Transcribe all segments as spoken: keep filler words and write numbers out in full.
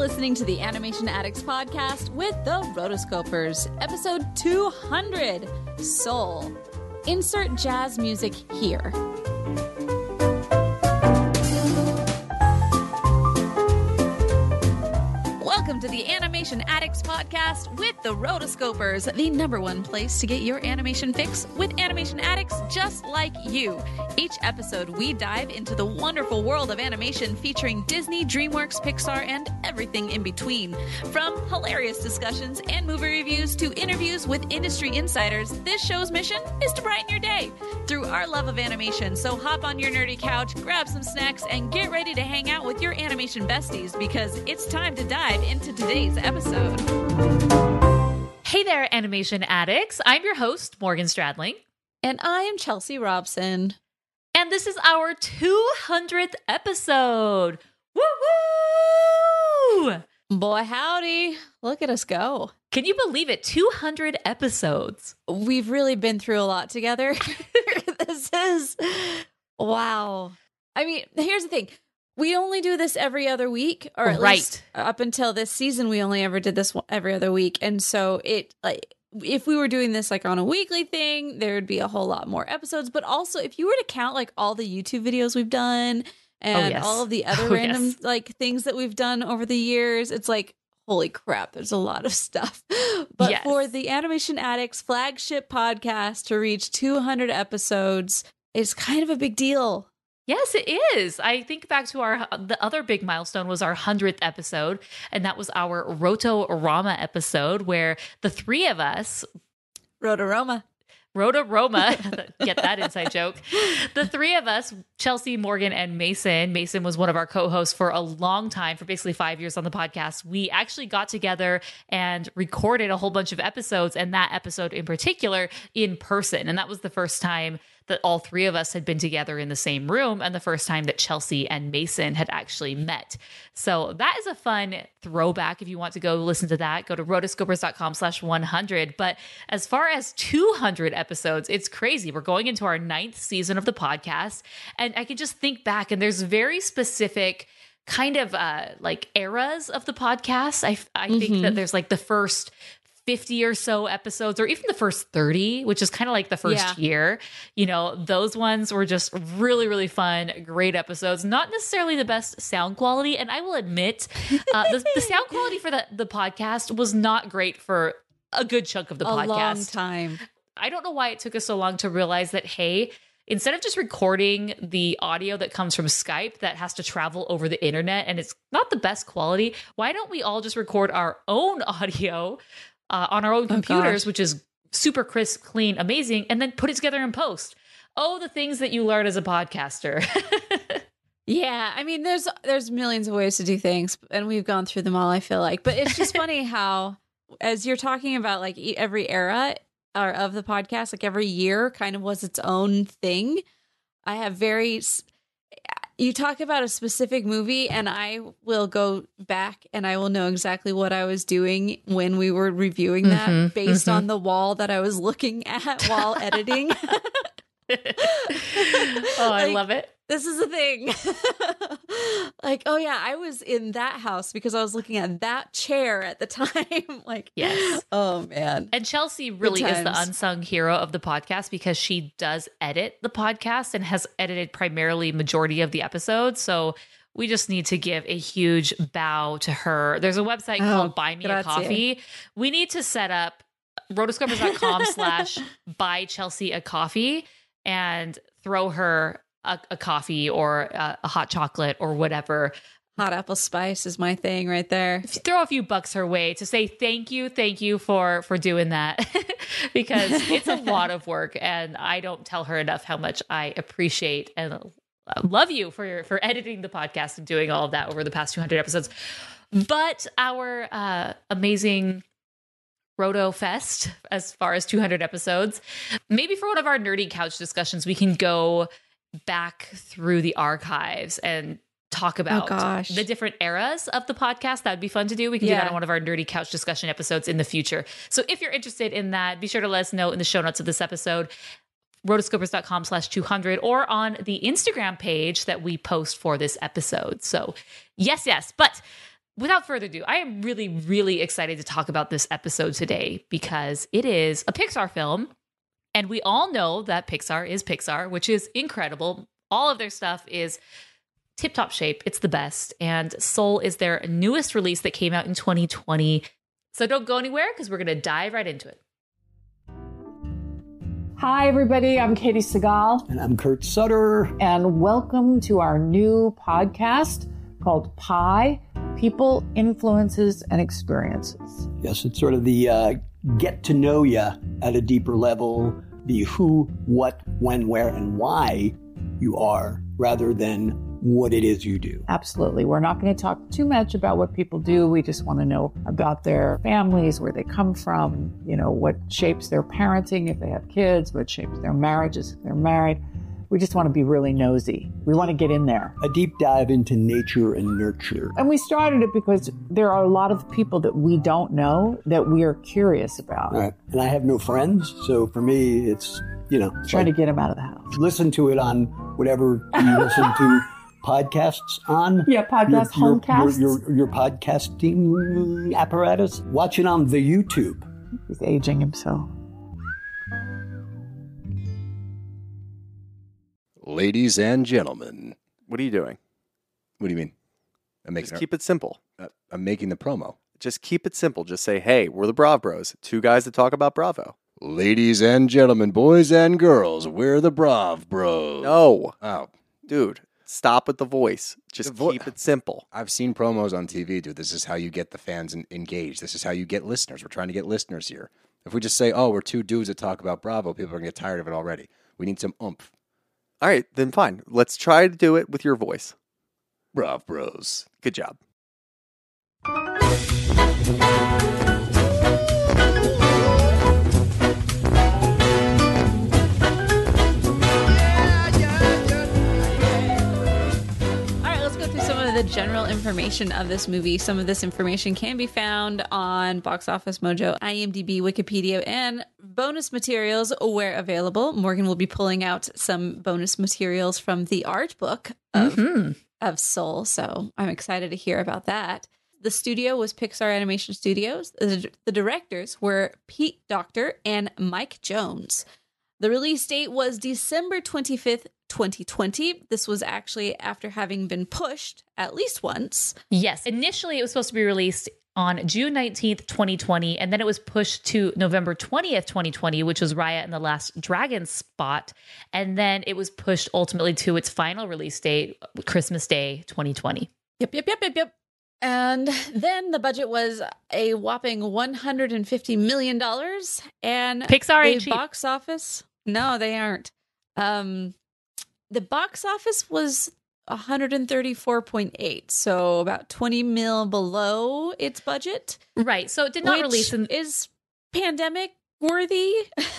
listening to the Animation Addicts podcast with the Rotoscopers, episode two hundred, Soul. Insert jazz music here. Welcome to the Animation Addicts podcast with the Rotoscopers, the number one place to get your animation fix with animation addicts just like you. Each episode, we dive into the wonderful world of animation featuring Disney, DreamWorks, Pixar, and everything in between. From hilarious discussions and movie reviews to interviews with industry insiders, this show's mission is to brighten your day through our love of animation. So hop on your nerdy couch, grab some snacks, and get ready to hang out with your animation besties because it's time to dive into today's episode. Hey there, animation addicts. I'm your host, Morgan Stradling. And I am Chelsea Robson. And this is our two hundredth episode. Woo woo! Boy, howdy. Look at us go. Can you believe it? two hundred episodes. We've really been through a lot together. This is, wow. I mean, here's the thing. We only do this every other week, or at right. least up until this season, we only ever did this every other week. And so it, like, if we were doing this like on a weekly thing, there would be a whole lot more episodes. But also, if you were to count like all the YouTube videos we've done and oh, yes. all of the other oh, random yes. like things that we've done over the years, it's like, holy crap, there's a lot of stuff. But yes. for the Animation Addicts flagship podcast to reach two hundred episodes, it's kind of a big deal. Yes, it is. I think back to our, the other big milestone was our hundredth episode, and that was our Rotorama episode where the three of us, Rotorama. Rotorama, get that inside joke. The three of us, Chelsea, Morgan, and Mason. Mason was one of our co-hosts for a long time, for basically five years on the podcast. We actually got together and recorded a whole bunch of episodes, and that episode in particular in person. And that was the first time that all three of us had been together in the same room and the first time that Chelsea and Mason had actually met. So that is a fun throwback. If you want to go listen to that, go to rotoscopers.com slash 100. But as far as two hundred episodes, it's crazy. We're going into our ninth season of the podcast. And I can just think back, and there's very specific kind of uh, like eras of the podcast. I, I mm-hmm. think that there's like the first fifty or so episodes, or even the first thirty, which is kind of like the first yeah. year. You know, those ones were just really, really fun, great episodes. Not necessarily the best sound quality. And I will admit, uh, the, the sound quality for the, the podcast was not great for a good chunk of the a podcast. A long time. I don't know why it took us so long to realize that, hey, instead of just recording the audio that comes from Skype that has to travel over the internet and it's not the best quality, why don't we all just record our own audio Uh, on our own computers, oh, which is super crisp, clean, amazing, and then put it together in post. Oh, the things that you learn as a podcaster. Yeah, I mean, there's there's millions of ways to do things, and we've gone through them all, I feel like. But it's just funny how, as you're talking about, like, every era or of the podcast, like every year kind of was its own thing. I have very... You talk about a specific movie, and I will go back and I will know exactly what I was doing when we were reviewing that mm-hmm, based mm-hmm. on the wall that I was looking at while editing. Oh, I like, love it. This is a thing. Like, oh yeah, I was in that house because I was looking at that chair at the time. Like, yes. Oh man. And Chelsea really is the unsung hero of the podcast because she does edit the podcast and has edited primarily majority of the episodes. So we just need to give a huge bow to her. There's a website oh, called Buy Me grazie. a Coffee. We need to set up rotoscopers.com slash buy Chelsea a coffee and throw her a, a coffee or a, a hot chocolate or whatever. Hot apple spice is my thing right there. Throw a few bucks her way to say thank you, thank you for for doing that because it's a lot of work, and I don't tell her enough how much I appreciate and love you for for editing the podcast and doing all of that over the past two hundred episodes. But our uh, amazing Roto Fest, as far as two hundred episodes, maybe for one of our nerdy couch discussions, we can go back through the archives and talk about oh, gosh. the different eras of the podcast. That would be fun to do. We can yeah. do that on one of our nerdy couch discussion episodes in the future. So if you're interested in that, be sure to let us know in the show notes of this episode, rotoscopers.com slash 200, or on the Instagram page that we post for this episode. So yes, yes. But without further ado, I am really, really excited to talk about this episode today because it is a Pixar film. And we all know that Pixar is Pixar, which is incredible. All of their stuff is tip-top shape. It's the best. And Soul is their newest release that came out in twenty twenty. So don't go anywhere because we're going to dive right into it. Hi, everybody. I'm Katie Segal. And I'm Kurt Sutter. And welcome to our new podcast called Pi, People, Influences, and Experiences. Yes, it's sort of the uh, get to know you at a deeper level, the who, what, when, where, and why you are, rather than what it is you do. Absolutely. We're not going to talk too much about what people do. We just want to know about their families, where they come from, you know, what shapes their parenting if they have kids, what shapes their marriages if they're married. We just want to be really nosy. We want to get in there. A deep dive into nature and nurture. And we started it because there are a lot of people that we don't know that we are curious about. All right. And I have no friends, so for me, it's, you know. Trying like, to get them out of the house. Listen to it on whatever you listen to podcasts on. Yeah, podcast, your, homecasts. Your, your, your podcasting apparatus. Watch it on the YouTube. He's aging himself. Ladies and gentlemen. What are you doing? What do you mean? I'm making Just a, keep it simple. uh, I'm making the promo. Just keep it simple. Just say, hey, we're the Brav Bros. Two guys that talk about Bravo. Ladies and gentlemen, boys and girls, we're the Brav Bros. No. Oh. Dude, stop with the voice. Just The vo- keep it simple. I've seen promos on T V, dude. This is how you get the fans en- engaged. This is how you get listeners. We're trying to get listeners here. If we just say, oh, we're two dudes that talk about Bravo, people are going to get tired of it already. We need some oomph. All right, then fine. Let's try to do it with your voice. Brav Bros. Good job. The general information of this movie. Some of this information can be found on Box Office Mojo, IMDb, Wikipedia, and bonus materials where available. Morgan will be pulling out some bonus materials from the art book of, mm-hmm. of Soul, so I'm excited to hear about that. The studio was Pixar Animation Studios. The, the directors were Pete Docter and Mike Jones. The release date was December twenty-fifth, twenty twenty. This was actually after having been pushed at least once. Yes. Initially, it was supposed to be released on June nineteenth, twenty twenty, and then it was pushed to November twentieth, twenty twenty, which was Raya and the Last Dragon spot. And then it was pushed ultimately to its final release date, Christmas Day, twenty twenty. Yep, yep, yep, yep, yep. And then the budget was a whopping one hundred fifty million dollars. And Pixar ain't the cheap. Box office, no, they aren't. Um, the box office was one hundred thirty-four point eight, so about twenty mil below its budget. Right. So it did not which release in is pandemic worthy.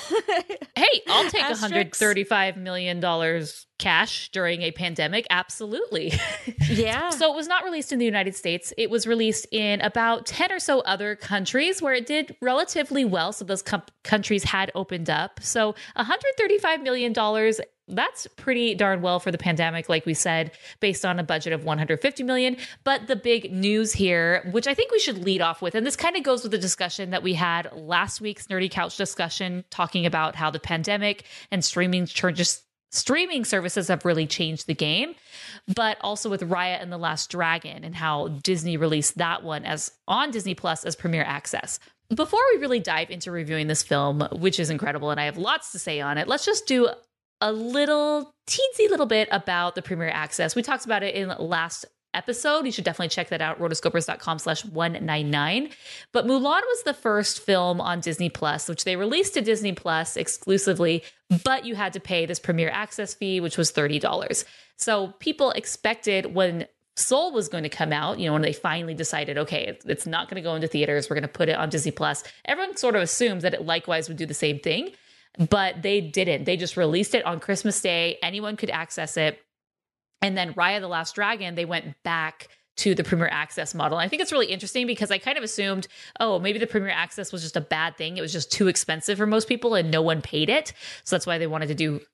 Hey, I'll take Asterisks. one hundred thirty-five million dollars cash during a pandemic. Absolutely. Yeah. So it was not released in the United States. It was released in about ten or so other countries where it did relatively well. So those com- countries had opened up. So one hundred thirty-five million dollars, that's pretty darn well for the pandemic, like we said, based on a budget of one hundred fifty million dollars. But the big news here, which I think we should lead off with, and this kind of goes with the discussion that we had last week's Nerdy Couch discussion, talking about how the pandemic and streaming charges, streaming services have really changed the game, but also with Raya and the Last Dragon and how Disney released that one as on Disney Plus as Premier Access. Before we really dive into reviewing this film, which is incredible, and I have lots to say on it, let's just do a little teensy little bit about the Premier Access. We talked about it in last episode. You should definitely check that out, rotoscopers.com slash 199. But Mulan was the first film on Disney Plus, which they released to Disney Plus exclusively, but you had to pay this Premier Access fee, which was thirty dollars. So people expected when Soul was going to come out, you know, when they finally decided, okay, it's not going to go into theaters, we're going to put it on Disney Plus, everyone sort of assumed that it likewise would do the same thing, but they didn't. They just released it on Christmas Day. Anyone could access it. And then Raya the Last Dragon, they went back to the Premier Access model. And I think it's really interesting because I kind of assumed, oh, maybe the Premier Access was just a bad thing. It was just too expensive for most people and no one paid it. So that's why they wanted to do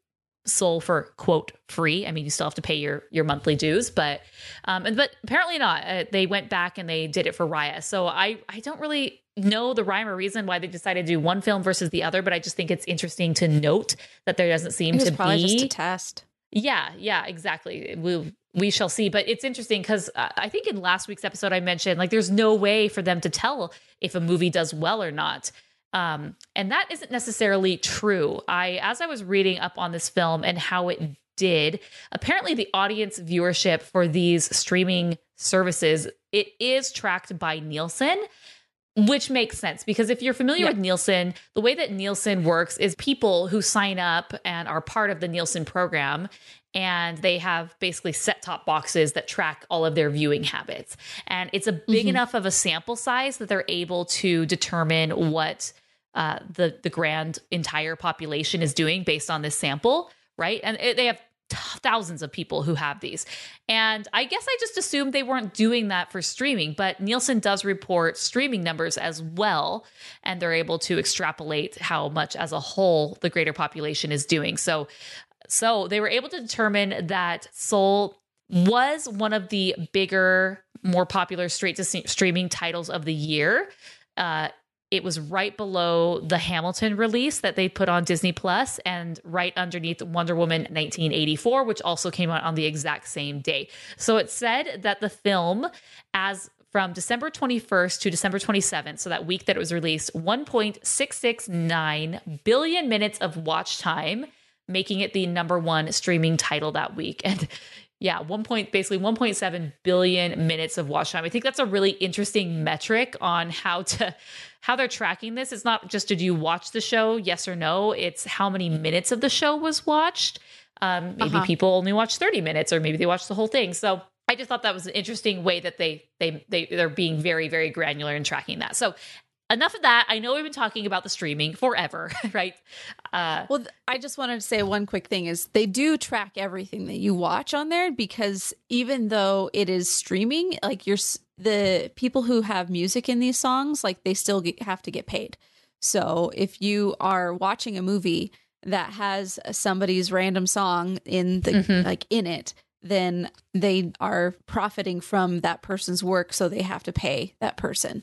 Soul for quote free. I mean, you still have to pay your your monthly dues, but um, and but apparently not. Uh, they went back and they did it for Raya. So I I don't really know the rhyme or reason why they decided to do one film versus the other, but I just think it's interesting to note that there doesn't seem It was to probably be just a test. Yeah, yeah, exactly. We we shall see. But it's interesting because uh, I think in last week's episode I mentioned like there's no way for them to tell if a movie does well or not. Um, and that isn't necessarily true. I, as I was reading up on this film and how it did, apparently the audience viewership for these streaming services, it is tracked by Nielsen, which makes sense because if you're familiar Yeah. with Nielsen, the way that Nielsen works is people who sign up and are part of the Nielsen program, and they have basically set-top boxes that track all of their viewing habits. And it's a big Mm-hmm. enough of a sample size that they're able to determine what uh, the, the grand entire population is doing based on this sample, right? And it, they have t- thousands of people who have these. And I guess I just assumed they weren't doing that for streaming, but Nielsen does report streaming numbers as well, and they're able to extrapolate how much as a whole the greater population is doing. So So they were able to determine that Soul was one of the bigger, more popular straight to streaming titles of the year. Uh, it was right below the Hamilton release that they put on Disney Plus, and right underneath Wonder Woman nineteen eighty-four, which also came out on the exact same day. So it said that the film, as from December twenty-first to December twenty-seventh, so that week that it was released, one point six six nine billion minutes of watch time, making it the number one streaming title that week. And yeah, one point, basically one point seven billion minutes of watch time. I think that's a really interesting metric on how to, how they're tracking this. It's not just did you watch the show, yes or no. It's how many minutes of the show was watched. Um, maybe Uh-huh. people only watched thirty minutes, or maybe they watched the whole thing. So I just thought that was an interesting way that they, they, they, they're being very, very granular in tracking that. So enough of that. I know we've been talking about the streaming forever, right? Uh, Well, th- I just wanted to say one quick thing is they do track everything that you watch on there, because even though it is streaming, like you're s- the people who have music in these songs, like they still get, have to get paid. So if you are watching a movie that has somebody's random song in the Mhm. like in it, then they are profiting from that person's work, so they have to pay that person.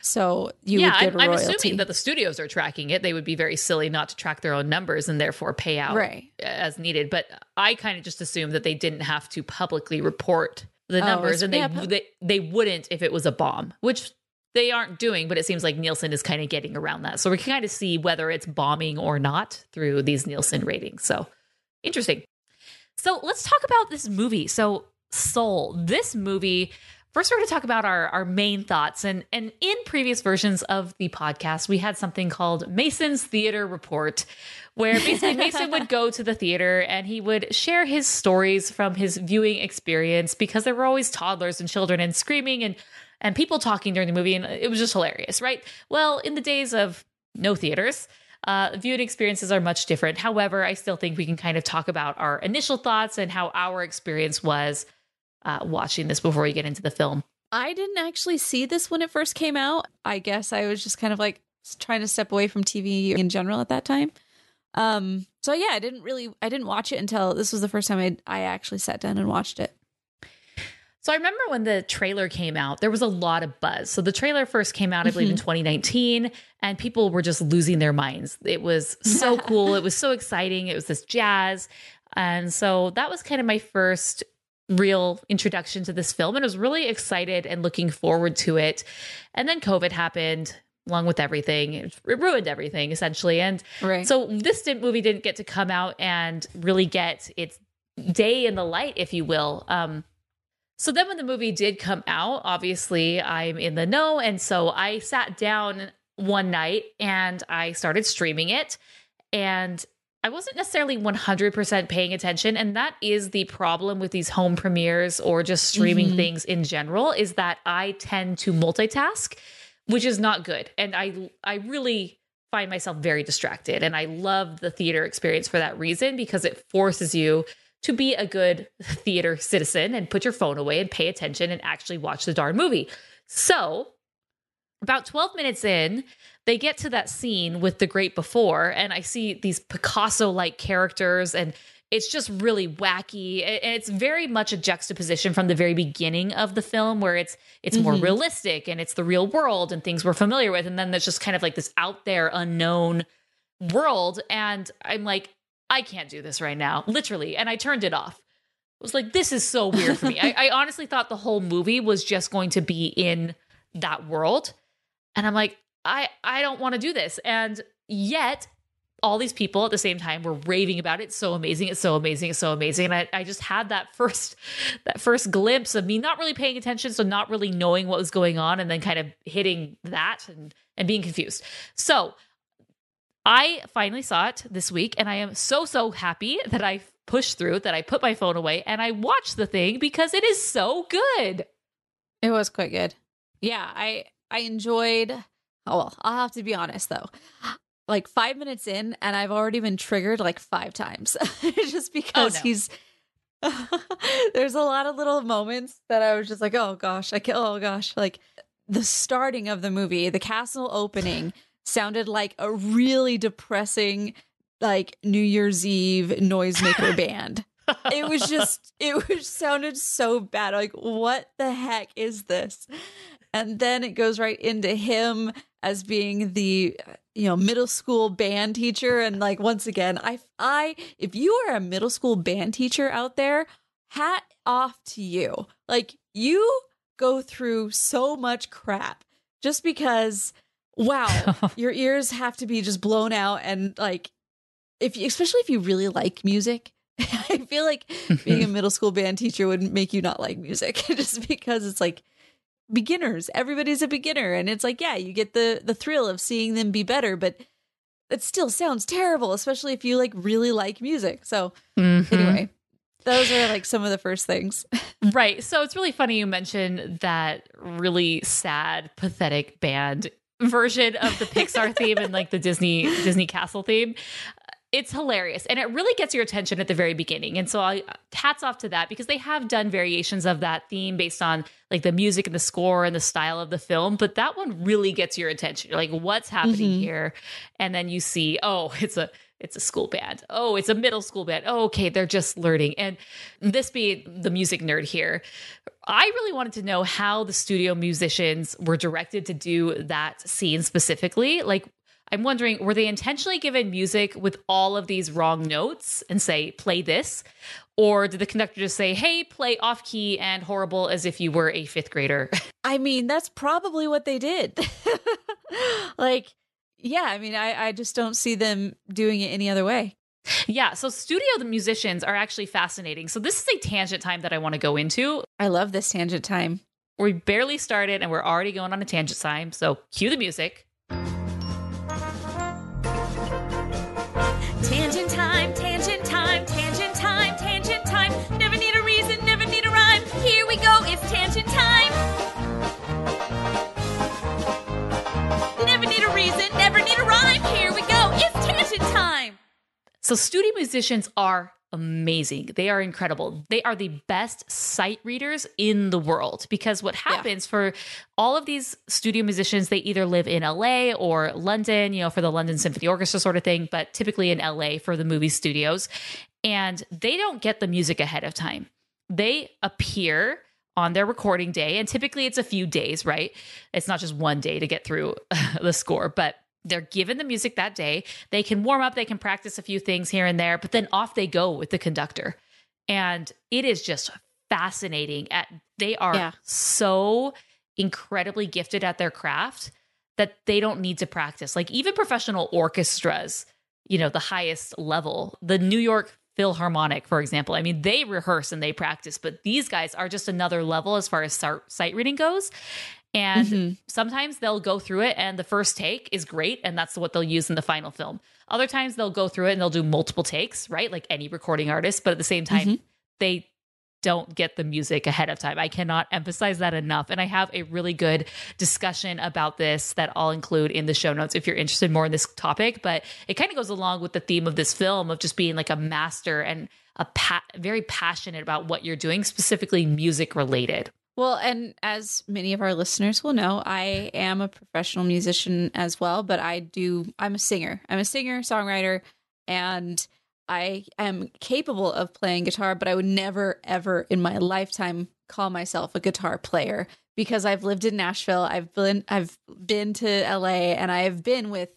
So you yeah, would get I'm, a I'm royalty. assuming that the studios are tracking it. They would be very silly not to track their own numbers and therefore pay out Right. as needed. But I kind of just assumed that they didn't have to publicly report the Oh, numbers, it's- and they, yeah, but- they they wouldn't if it was a bomb, which they aren't doing. But it seems like Nielsen is kind of getting around that, so we can kind of see whether it's bombing or not through these Nielsen ratings. So interesting. So let's talk about this movie. So Soul, this movie. First, we're going to talk about our, our main thoughts. And, and in previous versions of the podcast, we had something called Mason's Theater Report, where basically Mason would go to the theater and he would share his stories from his viewing experience, because there were always toddlers and children and screaming and, and people talking during the movie. And it was just hilarious, right? Well, in the days of no theaters, uh, viewing experiences are much different. However, I still think we can kind of talk about our initial thoughts and how our experience was Uh, watching this before we get into the film. I didn't actually see this when it first came out. I guess I was just kind of like trying to step away from T V in general at that time. Um, so yeah, I didn't really, I didn't watch it until this was the first time I I actually sat down and watched it. So I remember when the trailer came out, there was a lot of buzz. So the trailer first came out, I believe, in twenty nineteen, and people were just losing their minds. It was so cool. It was so exciting. It was this jazz. And so that was kind of my first real introduction to this film, and I was really excited and looking forward to it. And then COVID happened, along with everything. It ruined everything, essentially. And Right. so this didn't, movie didn't get to come out and really get its day in the light, if you will. Um, so then when the movie did come out, obviously I'm in the know. And so I sat down one night and I started streaming it. And I wasn't necessarily one hundred percent paying attention. And that is the problem with these home premieres or just streaming Mhm. things in general, is that I tend to multitask, which is not good. And I, I really find myself very distracted. And I love the theater experience for that reason, because it forces you to be a good theater citizen and put your phone away and pay attention and actually watch the darn movie. So about twelve minutes in, they get to that scene with the great before, and I see these Picasso-like characters, and it's just really wacky. And it's very much a juxtaposition from the very beginning of the film where it's it's more Mhm. realistic and it's the real world and things we're familiar with. And then there's just kind of like this out there unknown world. And I'm like, I can't do this right now, literally. And I turned it off. I was like, this is so weird for me. I, I honestly thought the whole movie was just going to be in that world. And I'm like, I, I don't want to do this. And yet all these people at the same time were raving about it. It's so amazing. It's so amazing. It's so amazing. And I, I just had that first, that first glimpse of me not really paying attention. So not really knowing what was going on and then kind of hitting that and, and being confused. So I finally saw it this week and I am so, so happy that I pushed through, that I put my phone away and I watched the thing because it is so good. It was quite good. Yeah, I I enjoyed. Oh well, I'll have to be honest though. Like five minutes in, and I've already been triggered like five times, just because Oh, no. he's. There's a lot of little moments that I was just like, oh gosh, I can't, oh gosh, like the starting of the movie, the castle opening sounded like a really depressing, like New Year's Eve noisemaker band. It was just, it was sounded so bad. Like, what the heck is this? And then it goes right into him as being the, you know, middle school band teacher. And like, once again, I, I, if you are a middle school band teacher out there, hat off to you. Like, you go through so much crap just because, wow, your ears have to be just blown out. And like, if you, especially if you really like music, I feel like being a middle school band teacher would make you not like music just because it's like beginners. Everybody's a beginner. And it's like, yeah, you get the, the thrill of seeing them be better, but it still sounds terrible, especially if you like really like music. So Mhm. anyway, those are like some of the first things. Right. So it's really funny you mentioned that really sad, pathetic band version of the Pixar theme and like the Disney Disney Castle theme. It's hilarious. And it really gets your attention at the very beginning. And so I, hats off to that because they have done variations of that theme based on like the music and the score and the style of the film. But that one really gets your attention. You're like, what's happening Mhm. here? And then you see, oh, it's a it's a school band. Oh, it's a middle school band. Oh, okay, they're just learning. And this being the music nerd here, I really wanted to know how the studio musicians were directed to do that scene specifically. Like, I'm wondering, were they intentionally given music with all of these wrong notes and say, play this? Or did the conductor just say, hey, play off key and horrible as if you were a fifth grader? I mean, that's probably what they did. Like, yeah, I mean, I, I just don't see them doing it any other way. Yeah, so studio the musicians are actually fascinating. So this is a tangent time that I want to go into. I love this tangent time. We barely started and we're already going on a tangent time. So cue the music. Tangent time, tangent time, tangent time, tangent time. Never need a reason, never need a rhyme. Here we go, it's tangent time. Never need a reason, never need a rhyme. Here we go, it's tangent time. So studio musicians are amazing. They are incredible. They are the best sight readers in the world because what happens for all of these studio musicians, they either live in L A or London, you know, for the London Symphony Orchestra sort of thing, but typically in L A for the movie studios. And they don't get the music ahead of time. They appear on their recording day. And typically it's a few days, right? It's not just one day to get through the score, but they're given the music that day. They can warm up, they can practice a few things here and there, but then off they go with the conductor. And it is just fascinating. At they are Yeah. so incredibly gifted at their craft that they don't need to practice. Like even professional orchestras, you know, the highest level, the New York Philharmonic, for example. I mean, they rehearse and they practice, but these guys are just another level as far as sight reading goes. And Mhm. sometimes they'll go through it and the first take is great. And that's what they'll use in the final film. Other times they'll go through it and they'll do multiple takes, right? Like any recording artist. But at the same time, Mhm. they don't get the music ahead of time. I cannot emphasize that enough. And I have a really good discussion about this that I'll include in the show notes if you're interested more in this topic. But it kind of goes along with the theme of this film of just being like a master and a pa- very passionate about what you're doing, specifically music related. Well, and as many of our listeners will know, I am a professional musician as well, but I do, I'm a singer. I'm a singer, songwriter, and I am capable of playing guitar, but I would never, ever in my lifetime call myself a guitar player because I've lived in Nashville. I've been, I've been to L A, and I have been with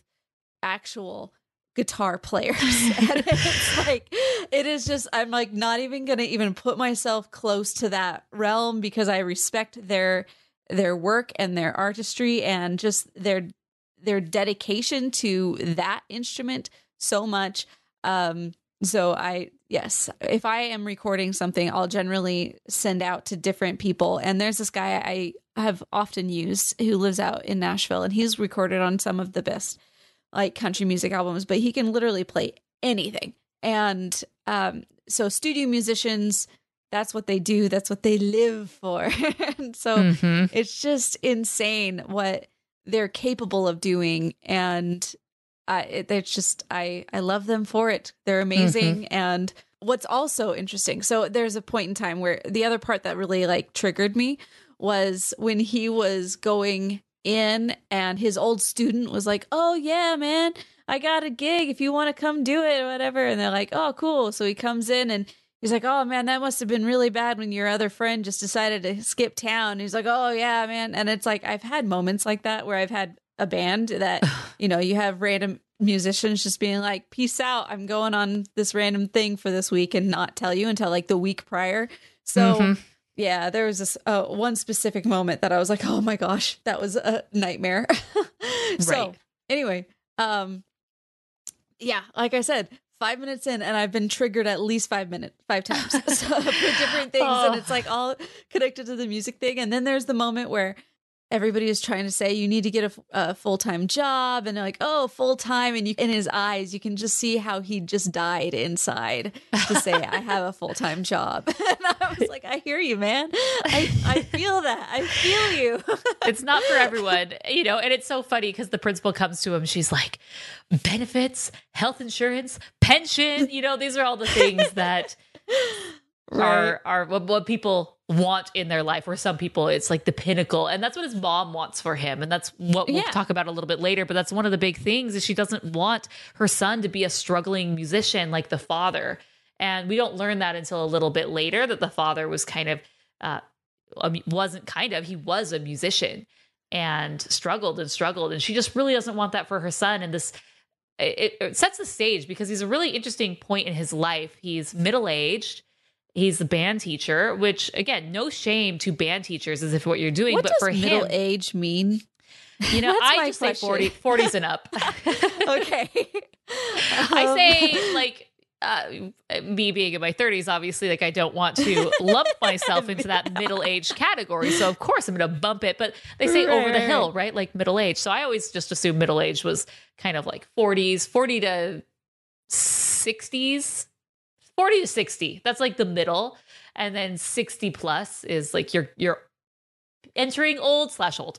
actual guitar players. And it's like, it is just, I'm like not even going to even put myself close to that realm because I respect their, their work and their artistry and just their, their dedication to that instrument so much. Um, so I, yes, if I am recording something, I'll generally send out to different people. And there's this guy I have often used who lives out in Nashville, and he's recorded on some of the best like country music albums, but he can literally play anything. And, um, so studio musicians, that's what they do. That's what they live for. And so Mm-hmm. it's just insane what they're capable of doing. And Uh, it, it's just, I, I love them for it. They're amazing. Mm-hmm. And what's also interesting, so there's a point in time where the other part that really like triggered me was when he was going in and his old student was like, oh yeah, man, I got a gig if you want to come do it or whatever. And they're like, oh, cool. So he comes in and he's like, oh man, that must have been really bad when your other friend just decided to skip town. And he's like, oh yeah, man. And it's like, I've had moments like that where I've had a band that, you know, you have random musicians just being like, peace out, I'm going on this random thing for this week, and not tell you until like the week prior. So Mm-hmm. yeah, there was this uh, one specific moment that I was like, oh my gosh, that was a nightmare. So Right. anyway, um, yeah, like I said, five minutes in and I've been triggered at least five minutes, five times so, for different things. Oh. And it's like all connected to the music thing. And then there's the moment where everybody is trying to say you need to get a, a full-time job, and they're like, oh, full-time. And you, in his eyes, you can just see how he just died inside to say, I have a full-time job. And I was like, I hear you, man. I, I feel that. I feel you. It's not for everyone, you know, and it's so funny because the principal comes to him. She's like, benefits, health insurance, pension, you know, these are all the things that are, are what, what people want in their life. For some people, it's like the pinnacle. And that's what his mom wants for him. And that's what we'll Yeah. talk about a little bit later. But that's one of the big things is she doesn't want her son to be a struggling musician like the father. And we don't learn that until a little bit later, that the father was kind of, uh, um, wasn't kind of, he was a musician and struggled and struggled. And she just really doesn't want that for her son. And this, it, it sets the stage because he's a really interesting point in his life. He's middle-aged. He's the band teacher, which again, no shame to band teachers as if what you're doing, What but does for middle him, age mean? you know, That's I my just question. say forty, forties and up. Okay. I Um, say like, uh, me being in my thirties, obviously, like I don't want to lump myself into that middle-aged category. So of course I'm going to bump it, but they say over the Right. hill, right? Like middle age. So I always just assumed middle age was kind of like forties, forty to sixties, forty to sixty. That's like the middle. And then sixty plus is like you're, you're entering old slash old.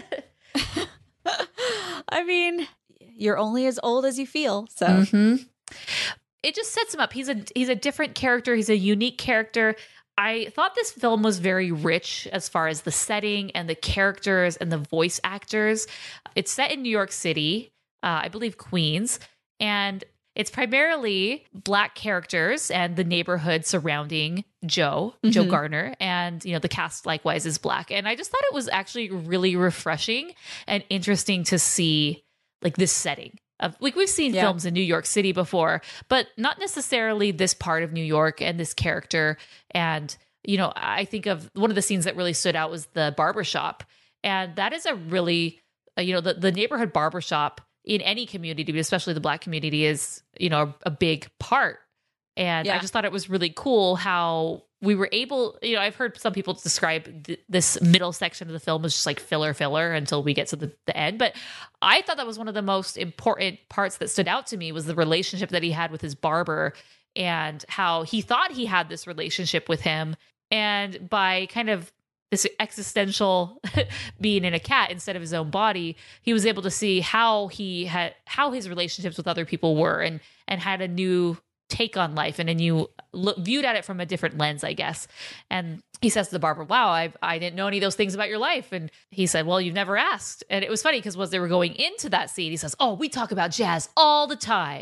I mean, you're only as old as you feel. So Mm-hmm. It just sets him up. He's a he's a different character. He's a unique character. I thought this film was very rich as far as the setting and the characters and the voice actors. It's set in New York City, uh, I believe Queens, and it's primarily Black characters and the neighborhood surrounding Joe, Joe Mhm. Gardner, and you know the cast likewise is Black. And I just thought it was actually really refreshing and interesting to see like this setting. Of, like we've seen Yeah. films in New York City before, but not necessarily this part of New York and this character. And, you know, I think of one of the scenes that really stood out was the barbershop. And that is a really, uh, you know, the, the neighborhood barbershop in any community, but especially the Black community is, you know, a, a big part. And I Yeah. just thought it was really cool how we were able, you know, I've heard some people describe th- this middle section of the film as just like filler filler until we get to the, the end. But I thought that was one of the most important parts that stood out to me was the relationship that he had with his barber and how he thought he had this relationship with him. And by kind of this existential being in a cat instead of his own body, he was able to see how he had, how his relationships with other people were and, and had a new take on life and a new look, viewed at it from a different lens, I guess. And he says to the barber, wow, I I didn't know any of those things about your life. And he said, well, you've never asked. And it was funny because as they were going into that scene, he says, oh, we talk about jazz all the time.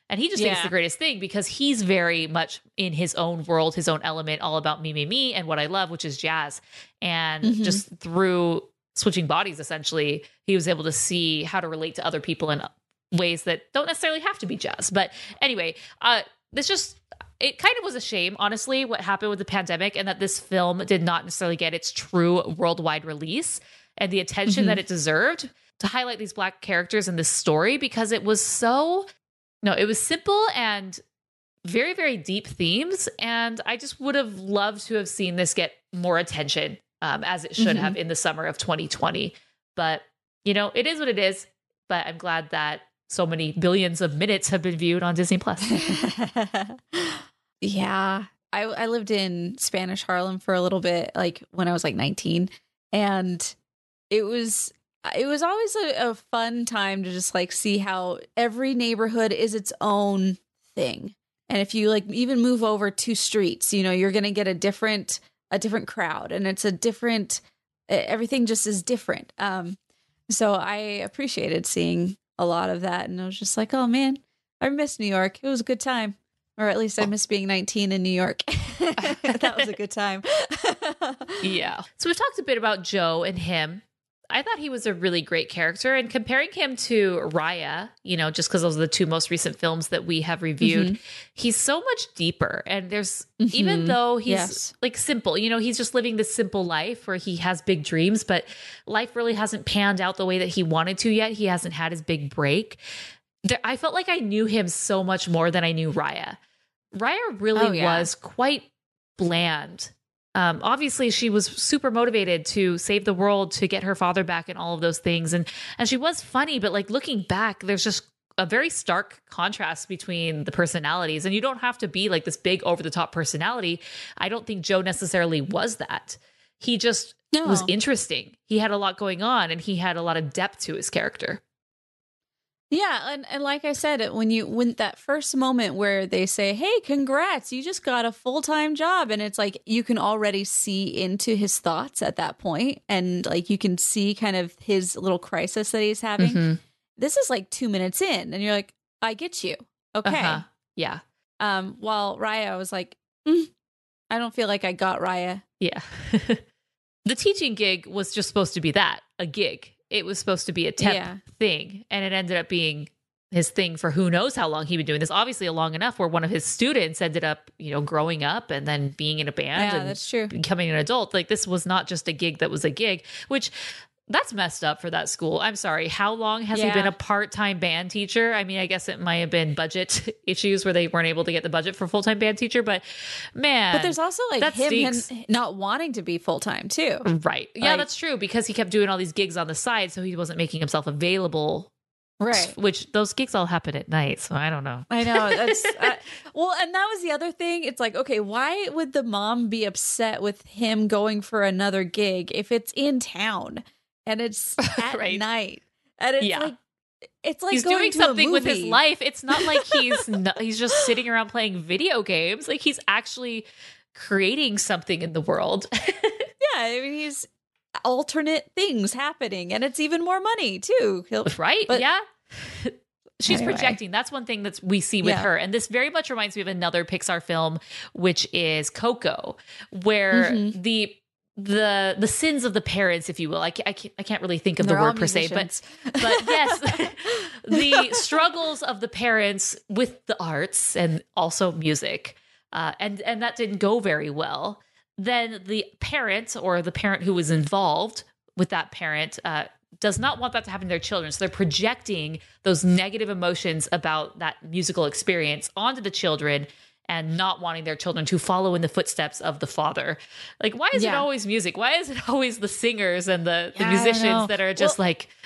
And he just thinks it's Yeah. the greatest thing because he's very much in his own world, his own element, all about me, me, me, and what I love, which is jazz. And Mhm. just through switching bodies, essentially, he was able to see how to relate to other people in ways that don't necessarily have to be jazz. But anyway, uh, this just, it kind of was a shame, honestly, what happened with the pandemic and that this film did not necessarily get its true worldwide release and the attention Mhm. that it deserved to highlight these Black characters in this story, because it was so, no, it was simple and very, very deep themes. And I just would have loved to have seen this get more attention, um, as it should Mhm. have in the summer of twenty twenty. But, you know, it is what it is. But I'm glad that so many billions of minutes have been viewed on Disney Plus. Yeah. I, I lived in Spanish Harlem for a little bit, like when I was like nineteen. And it was it was always a, a fun time to just like see how every neighborhood is its own thing. And if you like even move over two streets, you know, you're gonna get a different a different crowd, and it's a different everything just is different. Um so I appreciated seeing a lot of that, and I was just like, oh man, I miss New York. It was a good time. Or at least I miss being nineteen in New York. That was a good time. Yeah. So we've talked a bit about Joe and him. I thought he was a really great character, and comparing him to Raya, you know, just because those are the two most recent films that we have reviewed, Mm-hmm. he's so much deeper. And there's, Mhm. even though he's Yes. like simple, you know, he's just living this simple life where he has big dreams, but life really hasn't panned out the way that he wanted to yet. He hasn't had his big break. There, I felt like I knew him so much more than I knew Raya. Raya really Oh, yeah. was quite bland. Um, obviously, she was super motivated to save the world, to get her father back, and all of those things. And and she was funny, but like looking back, there's just a very stark contrast between the personalities. And you don't have to be like this big over the top personality. I don't think Joe necessarily was that. He just No. was interesting. He had a lot going on, and he had a lot of depth to his character. Yeah, and, and like I said, when you when that first moment where they say, "Hey, congrats, you just got a full-time job," and it's like you can already see into his thoughts at that point, and like you can see kind of his little crisis that he's having. Mhm. This is like two minutes in, and you're like, "I get you, okay." Uh-huh. Yeah. Um, while Raya was like, mm, "I don't feel like I got Raya." Yeah. The teaching gig was just supposed to be that, a gig. It was supposed to be a temp Yeah. thing. And it ended up being his thing for who knows how long he'd been doing this. Obviously long enough where one of his students ended up, you know, growing up and then being in a band Yeah, and that's true. becoming an adult. Like this was not just a gig that was a gig, which that's messed up for that school. I'm sorry. How long has he Yeah. been a part-time band teacher? I mean, I guess it might have been budget issues where they weren't able to get the budget for a full-time band teacher, but man. But there's also like that him, him stinks. not wanting to be full time too. Right. Yeah, Like- that's true because he kept doing all these gigs on the side, so he wasn't making himself available. Right. Which those gigs all happen at night, so I don't know. I know. That's I, well, and that was the other thing. It's like, okay, why would the mom be upset with him going for another gig if it's in town and it's at Right. night? And it's Yeah. like, it's like He's going doing to a something with his movie. life. It's not like he's no, he's just sitting around playing video games. Like he's actually creating something in the world. Yeah, I mean, he's alternate things happening, and it's even more money too. He'll, Right? But- yeah. She's Anyway. projecting. That's one thing that we see with Yeah. her. And this very much reminds me of another Pixar film, which is Coco, where Mhm. the the the sins of the parents, if you will. I can't, I can't, I can't really think of They're the all word per se, but musicians. but yes, the struggles of the parents with the arts and also music, uh, and and that didn't go very well. Then the parent or the parent who was involved with that parent uh, does not want that to happen to their children, so they're projecting those negative emotions about that musical experience onto the children. And not wanting their children to follow in the footsteps of the father. Like, why is it Yeah. always music? Why is it always the singers and the, the Yeah, I don't know. musicians that are just Well, like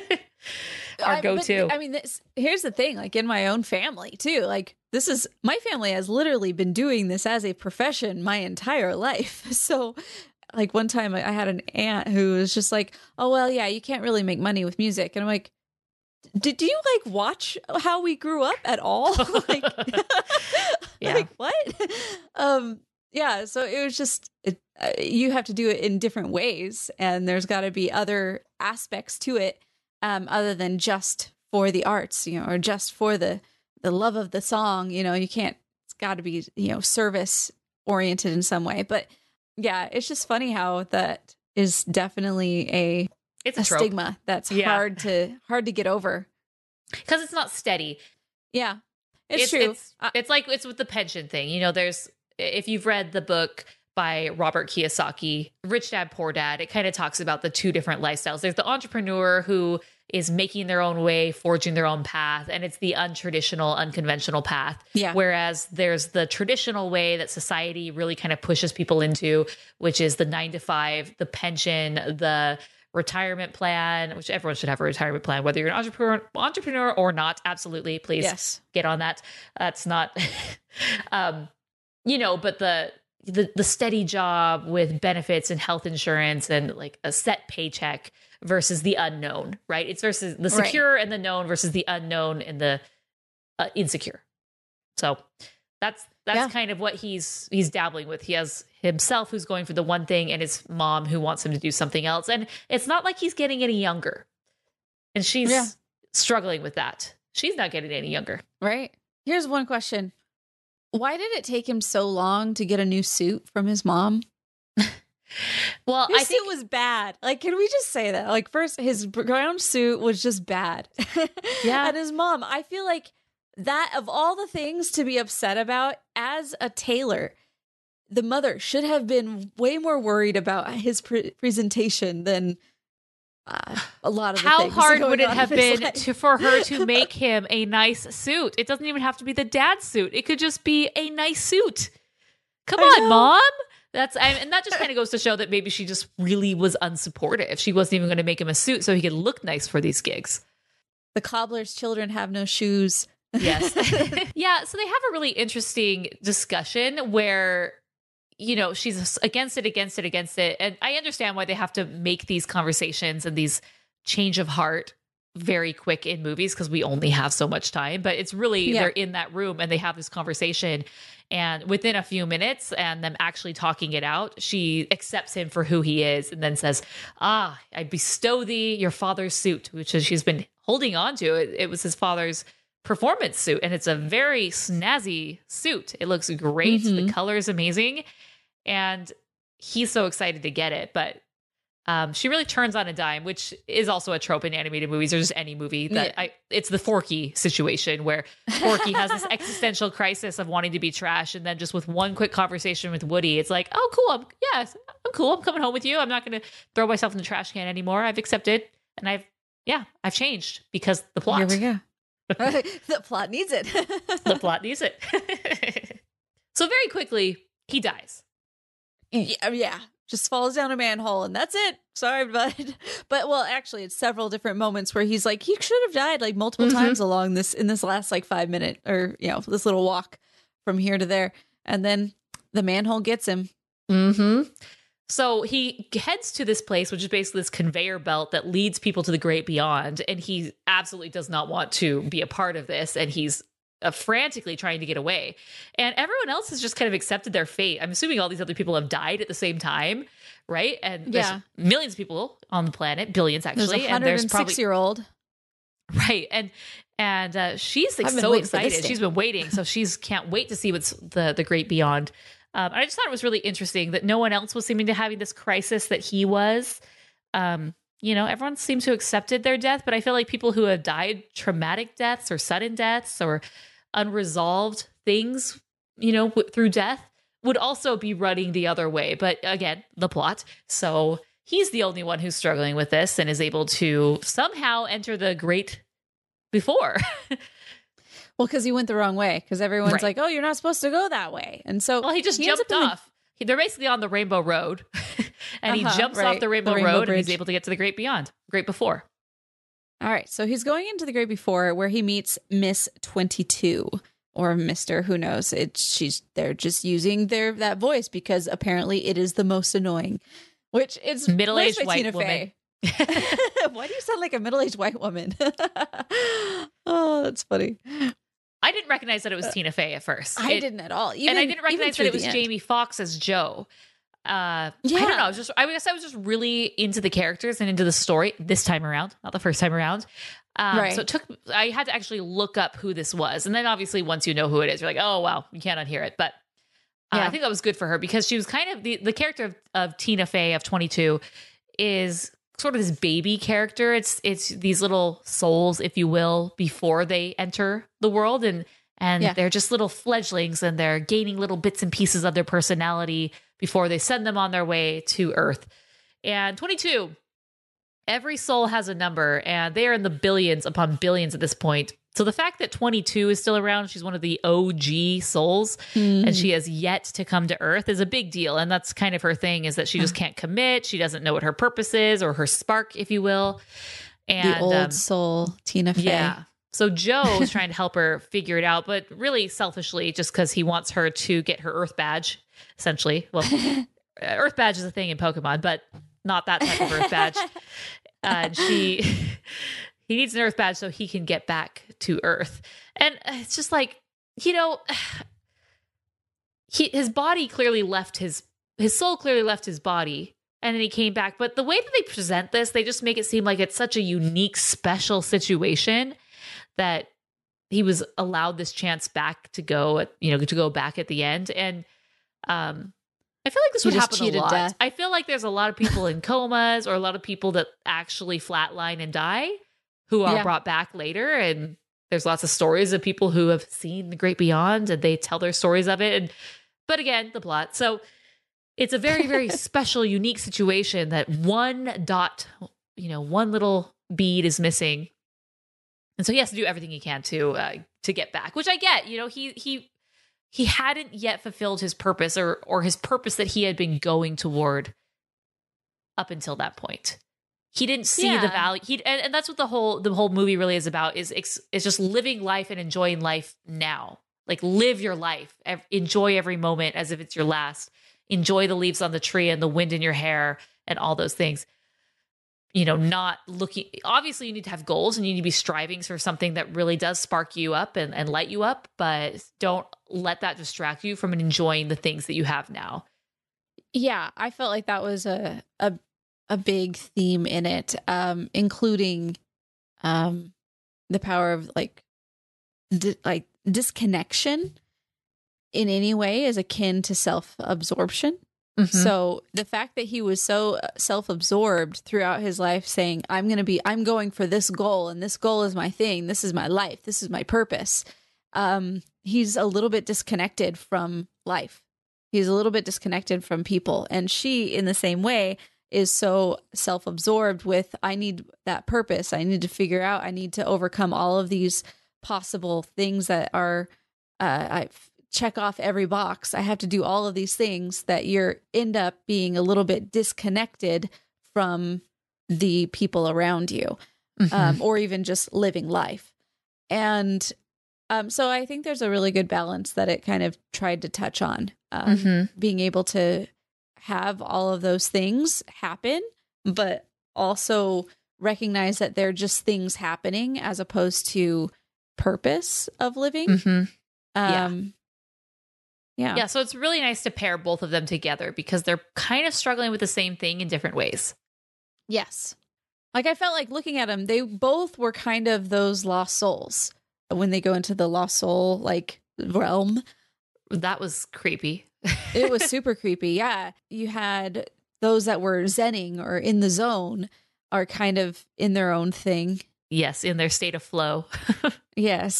our I- but, go-to? I mean, this, here's the thing, like in my own family too, like this is, my family has literally been doing this as a profession my entire life. So like one time I I had an aunt who was just like, oh, well, yeah, you can't really make money with music. And I'm like, did you like watch how we grew up at all? like, Yeah. like what? Um, yeah. So it was just, it, uh, you have to do it in different ways, and there's got to be other aspects to it, um, other than just for the arts, you know, or just for the the love of the song. You know, you can't. It's got to be, you know, service oriented in some way. But yeah, it's just funny how that is definitely a It's a, a trope. stigma that's Yeah. hard to hard to get over. Because it's not steady. Yeah, it's, true. It's, Uh, it's like it's with the pension thing. You know, there's if you've read the book by Robert Kiyosaki, Rich Dad Poor Dad, it kind of talks about the two different lifestyles. There's the entrepreneur who is making their own way, forging their own path, and it's the untraditional, unconventional path. Yeah. Whereas there's the traditional way that society really kind of pushes people into, which is the nine to five, the pension, the retirement plan, which everyone should have a retirement plan, whether you're an entrepreneur, entrepreneur or not. Absolutely. Please Yes. get on that. That's not, um, you know, but the, the, the steady job with benefits and health insurance and like a set paycheck versus the unknown, right? It's versus the secure and the known versus the unknown and the uh, insecure. So that's, that's Yeah. kind of what he's, he's dabbling with. He has himself who's going for the one thing and his mom who wants him to do something else. And it's not like he's getting any younger. And she's Yeah. struggling with that. She's not getting any younger. Right. Here's one question. Why did it take him so long to get a new suit from his mom? Well, His I think suit was bad. Like, can we just say that? Like, first, his brown suit was just bad. Yeah. And his mom, I feel like that of all the things to be upset about as a tailor, the mother should have been way more worried about his pre- presentation than uh, a lot of the how things hard going would it on have in his been life. to, for her to make him a nice suit? It doesn't even have to be the dad's suit. It could just be a nice suit. Come I on, know. mom. That's I, and that just kind of goes to show that maybe she just really was unsupportive. She wasn't even going to make him a suit so he could look nice for these gigs. The cobbler's children have no shoes. Yes. Yeah. So they have a really interesting discussion where, you know, she's against it, against it, against it. And I understand why they have to make these conversations and these change of heart very quick in movies because we only have so much time. But it's really, Yeah. they're in that room and they have this conversation. And within a few minutes and them actually talking it out, she accepts him for who he is and then says, ah, I bestow thee your father's suit, which is she's been holding on to. It, it was his father's performance suit. And it's a very snazzy suit. It looks great. Mhm. The color is amazing. And he's so excited to get it. But um, she really turns on a dime, which is also a trope in animated movies or just any movie that Yeah. I, it's the Forky situation where Forky has this existential crisis of wanting to be trash. And then just with one quick conversation with Woody, it's like, oh, cool. I'm, yeah, I'm cool. I'm coming home with you. I'm not going to throw myself in the trash can anymore. I've accepted. And I've, yeah, I've changed because the plot. Here we go. The plot needs it. The plot needs it. So very quickly, he dies. Yeah, yeah, just falls down a manhole and that's it. Sorry, bud. But well, actually, it's several different moments where he's like, he should have died like multiple Mhm. times along this in this last like five minute or you know this little walk from here to there, and then the manhole gets him. Mm-hmm. So he heads to this place, which is basically this conveyor belt that leads people to the great beyond. And he absolutely does not want to be a part of this. And he's uh, frantically trying to get away. And everyone else has just kind of accepted their fate. I'm assuming all these other people have died at the same time, right? And there's Yeah. millions of people on the planet, billions There's actually. a and hundred there's and probably six year old. right. And and uh, she's like I've been so waiting for this excited. day. She's been waiting. So she's can't wait to see what's the the great beyond. Um, I just thought it was really interesting that no one else was seeming to having this crisis that he was. Um, you know, everyone seems to have accepted their death, but I feel like people who have died traumatic deaths or sudden deaths or unresolved things, you know, w- through death would also be running the other way. But again, the plot. So he's the only one who's struggling with this and is able to somehow enter the great before. Well, because he went the wrong way. Because everyone's Right. like, "Oh, you're not supposed to go that way," and so Well, he just ends jumped up in the- off. He- They're basically on the Rainbow Road, and he Uh-huh, jumps off right. the Rainbow, The Rainbow Road, and he's Bridge. able to get to the Great Beyond, Great Before. All right, so he's going into the Great Before, where he meets Miss twenty-two or Mister Who knows? It she's they're just using their that voice because apparently it is the most annoying. Which is Middle-aged voiced by white Tina woman. Fey. Why do you sound like a middle-aged white woman? Oh, that's funny. I didn't recognize that it was Tina Fey at first. I It- didn't at all. Even, and I didn't even recognize that through it was the end. Jamie Foxx as Joe. Uh, Yeah. I don't know. I was just, I guess I was just really into the characters and into the story this time around, not the first time around. Um, Right. So it took, I had to actually look up who this was. And then obviously once you know who it is, you're like, oh, wow, you can't unhear it. But uh, Yeah. I think that was good for her because she was kind of the, the character of, of Tina Fey of twenty-two is sort of this baby character. It's, it's these little souls, if you will, before they enter the world. And, and Yeah. they're just little fledglings and they're gaining little bits and pieces of their personality before they send them on their way to Earth. And twenty-two, every soul has a number and they are in the billions upon billions at this point. So the fact that twenty-two is still around, she's one of the O G souls and she has yet to come to Earth is a big deal. And that's kind of her thing is that she just can't commit. She doesn't know what her purpose is or her spark, if you will. And the old um, soul Tina Fey. yeah. So Joe is trying to help her figure it out, but really selfishly, just because he wants her to get her Earth badge, essentially. Well, Earth badge is a thing in Pokemon, but not that type of Earth badge. Uh, and she, he needs an Earth badge so he can get back to Earth. And it's just like, you know, he, his body clearly left his, his soul clearly left his body. And then he came back. But the way that they present this, they just make it seem like it's such a unique, special situation that he was allowed this chance back to go, at, you know, to go back at the end. And um, I feel like this He would just happen a cheated lot. death. I feel like there's a lot of people in comas or a lot of people that actually flatline and die who are Yeah. brought back later. And there's lots of stories of people who have seen the great beyond and they tell their stories of it. And, but again, the plot. So it's a very, very special, unique situation that one dot, you know, one little bead is missing. And so he has to do everything he can to uh, to get back, which I get. You know, he he he hadn't yet fulfilled his purpose or or his purpose that he had been going toward up until that point. He didn't see the Yeah. value. He and, and that's what the whole the whole movie really is about. Is ex, is just living life and enjoying life now. Like live your life, ev- enjoy every moment as if it's your last. Enjoy the leaves on the tree and the wind in your hair and all those things. You know, not looking, obviously you need to have goals and you need to be striving for something that really does spark you up and, and light you up, but don't let that distract you from enjoying the things that you have now. Yeah, I felt like that was a a a big theme in it, um, including um, the power of like di- like disconnection in any way is akin to self-absorption. Mm-hmm. So the fact that he was so self-absorbed throughout his life saying, I'm going to be, I'm going for this goal and this goal is my thing. This is my life. This is my purpose. Um, he's a little bit disconnected from life. He's a little bit disconnected from people. And she, in the same way, is so self-absorbed with, I need that purpose. I need to figure out, I need to overcome all of these possible things that are, uh, I check off every box. I have to do all of these things that you're end up being a little bit disconnected from the people around you, Mm-hmm. um, or even just living life. And um, so I think there's a really good balance that it kind of tried to touch on, um, Mhm. being able to have all of those things happen, but also recognize that they're just things happening as opposed to purpose of living. Mm-hmm. Yeah. Um, yeah. Yeah, so it's really nice to pair both of them together because they're kind of struggling with the same thing in different ways. Yes. Like I felt like looking at them, they both were kind of those lost souls when they go into the lost soul like realm. That was creepy. It was super creepy. Yeah. You had those that were zenning or in the zone are kind of in their own thing. Yes, in their state of flow. Yes.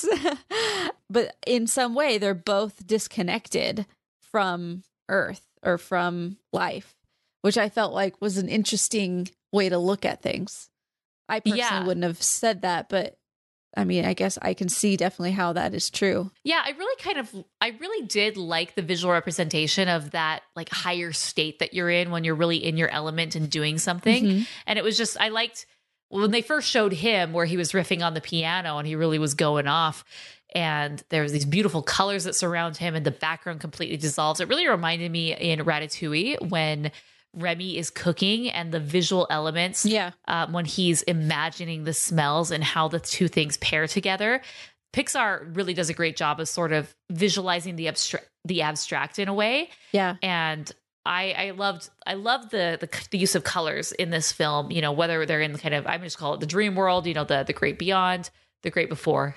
But in some way, they're both disconnected from Earth or from life, which I felt like was an interesting way to look at things. I personally Yeah. wouldn't have said that, but I mean, I guess I can see definitely how that is true. Yeah, I really kind of, I really did like the visual representation of that like higher state that you're in when you're really in your element and doing something. Mhm. And it was just, I liked when they first showed him where he was riffing on the piano and he really was going off. And there was these beautiful colors that surround him and the background completely dissolves. It really reminded me in Ratatouille when Remy is cooking and the visual elements, Yeah. um, when he's imagining the smells and how the two things pair together. Pixar really does a great job of sort of visualizing the abstract, the abstract in a way. Yeah. And I, I loved I loved the, the the use of colors in this film. You know, whether they're in the kind of, I'm just call it the dream world. You know, the the great beyond, the great before.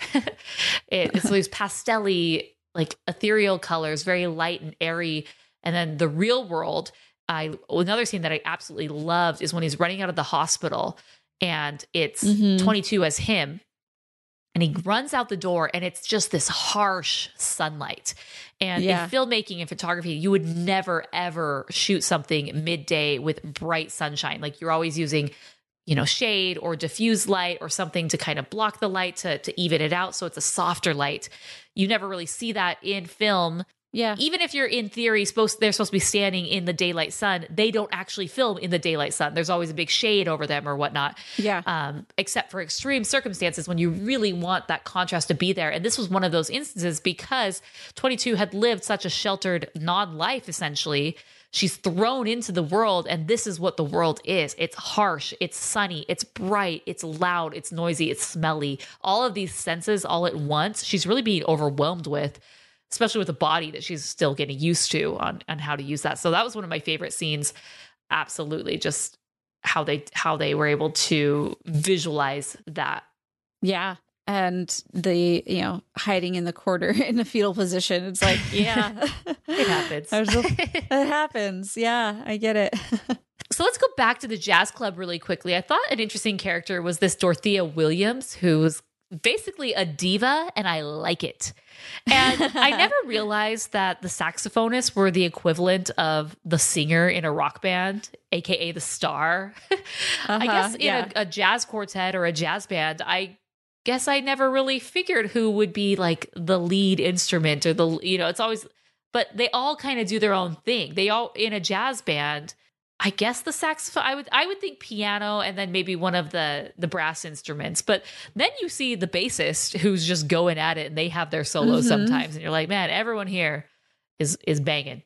it, it's these pastelly, like ethereal colors, very light and airy. And then the real world. I another scene that I absolutely loved is when he's running out of the hospital, and it's Mhm. twenty-two as him. And he runs out the door, and it's just this harsh sunlight. And Yeah. in filmmaking and photography, you would never, ever shoot something midday with bright sunshine. Like you're always using, you know, shade or diffuse light or something to kind of block the light to, to even it out. So it's a softer light. You never really see that in film. Yeah. Even if you're in theory supposed they're supposed to be standing in the daylight sun, they don't actually film in the daylight sun. There's always a big shade over them or whatnot. Yeah. Um, except for extreme circumstances when you really want that contrast to be there. And this was one of those instances because twenty-two had lived such a sheltered non-life essentially. She's thrown into the world, and this is what the world is. It's harsh, it's sunny, it's bright, it's loud, it's noisy, it's smelly. All of these senses all at once, she's really being overwhelmed with, especially with a body that she's still getting used to on, on how to use that. So that was one of my favorite scenes. Absolutely. Just how they, how they were able to visualize that. Yeah. And the, you know, hiding in the corner in a fetal position. It's like, yeah, It happens. There's a- it happens. Yeah, I get it. So let's go back to the jazz club really quickly. I thought an interesting character was this Dorothea Williams, who's basically a diva, and I like it. And I never realized that the saxophonists were the equivalent of the singer in a rock band, aka the star. I Uh-huh, guess in yeah. a, a jazz quartet or a jazz band, I guess I never really figured who would be like the lead instrument or the, you know, it's always, but they all kind of do their own thing. They all, in a jazz band, I guess the saxophone, I would I would think piano and then maybe one of the the brass instruments. But then you see the bassist who's just going at it, and they have their solos Mhm. sometimes. And you're like, man, everyone here is is banging.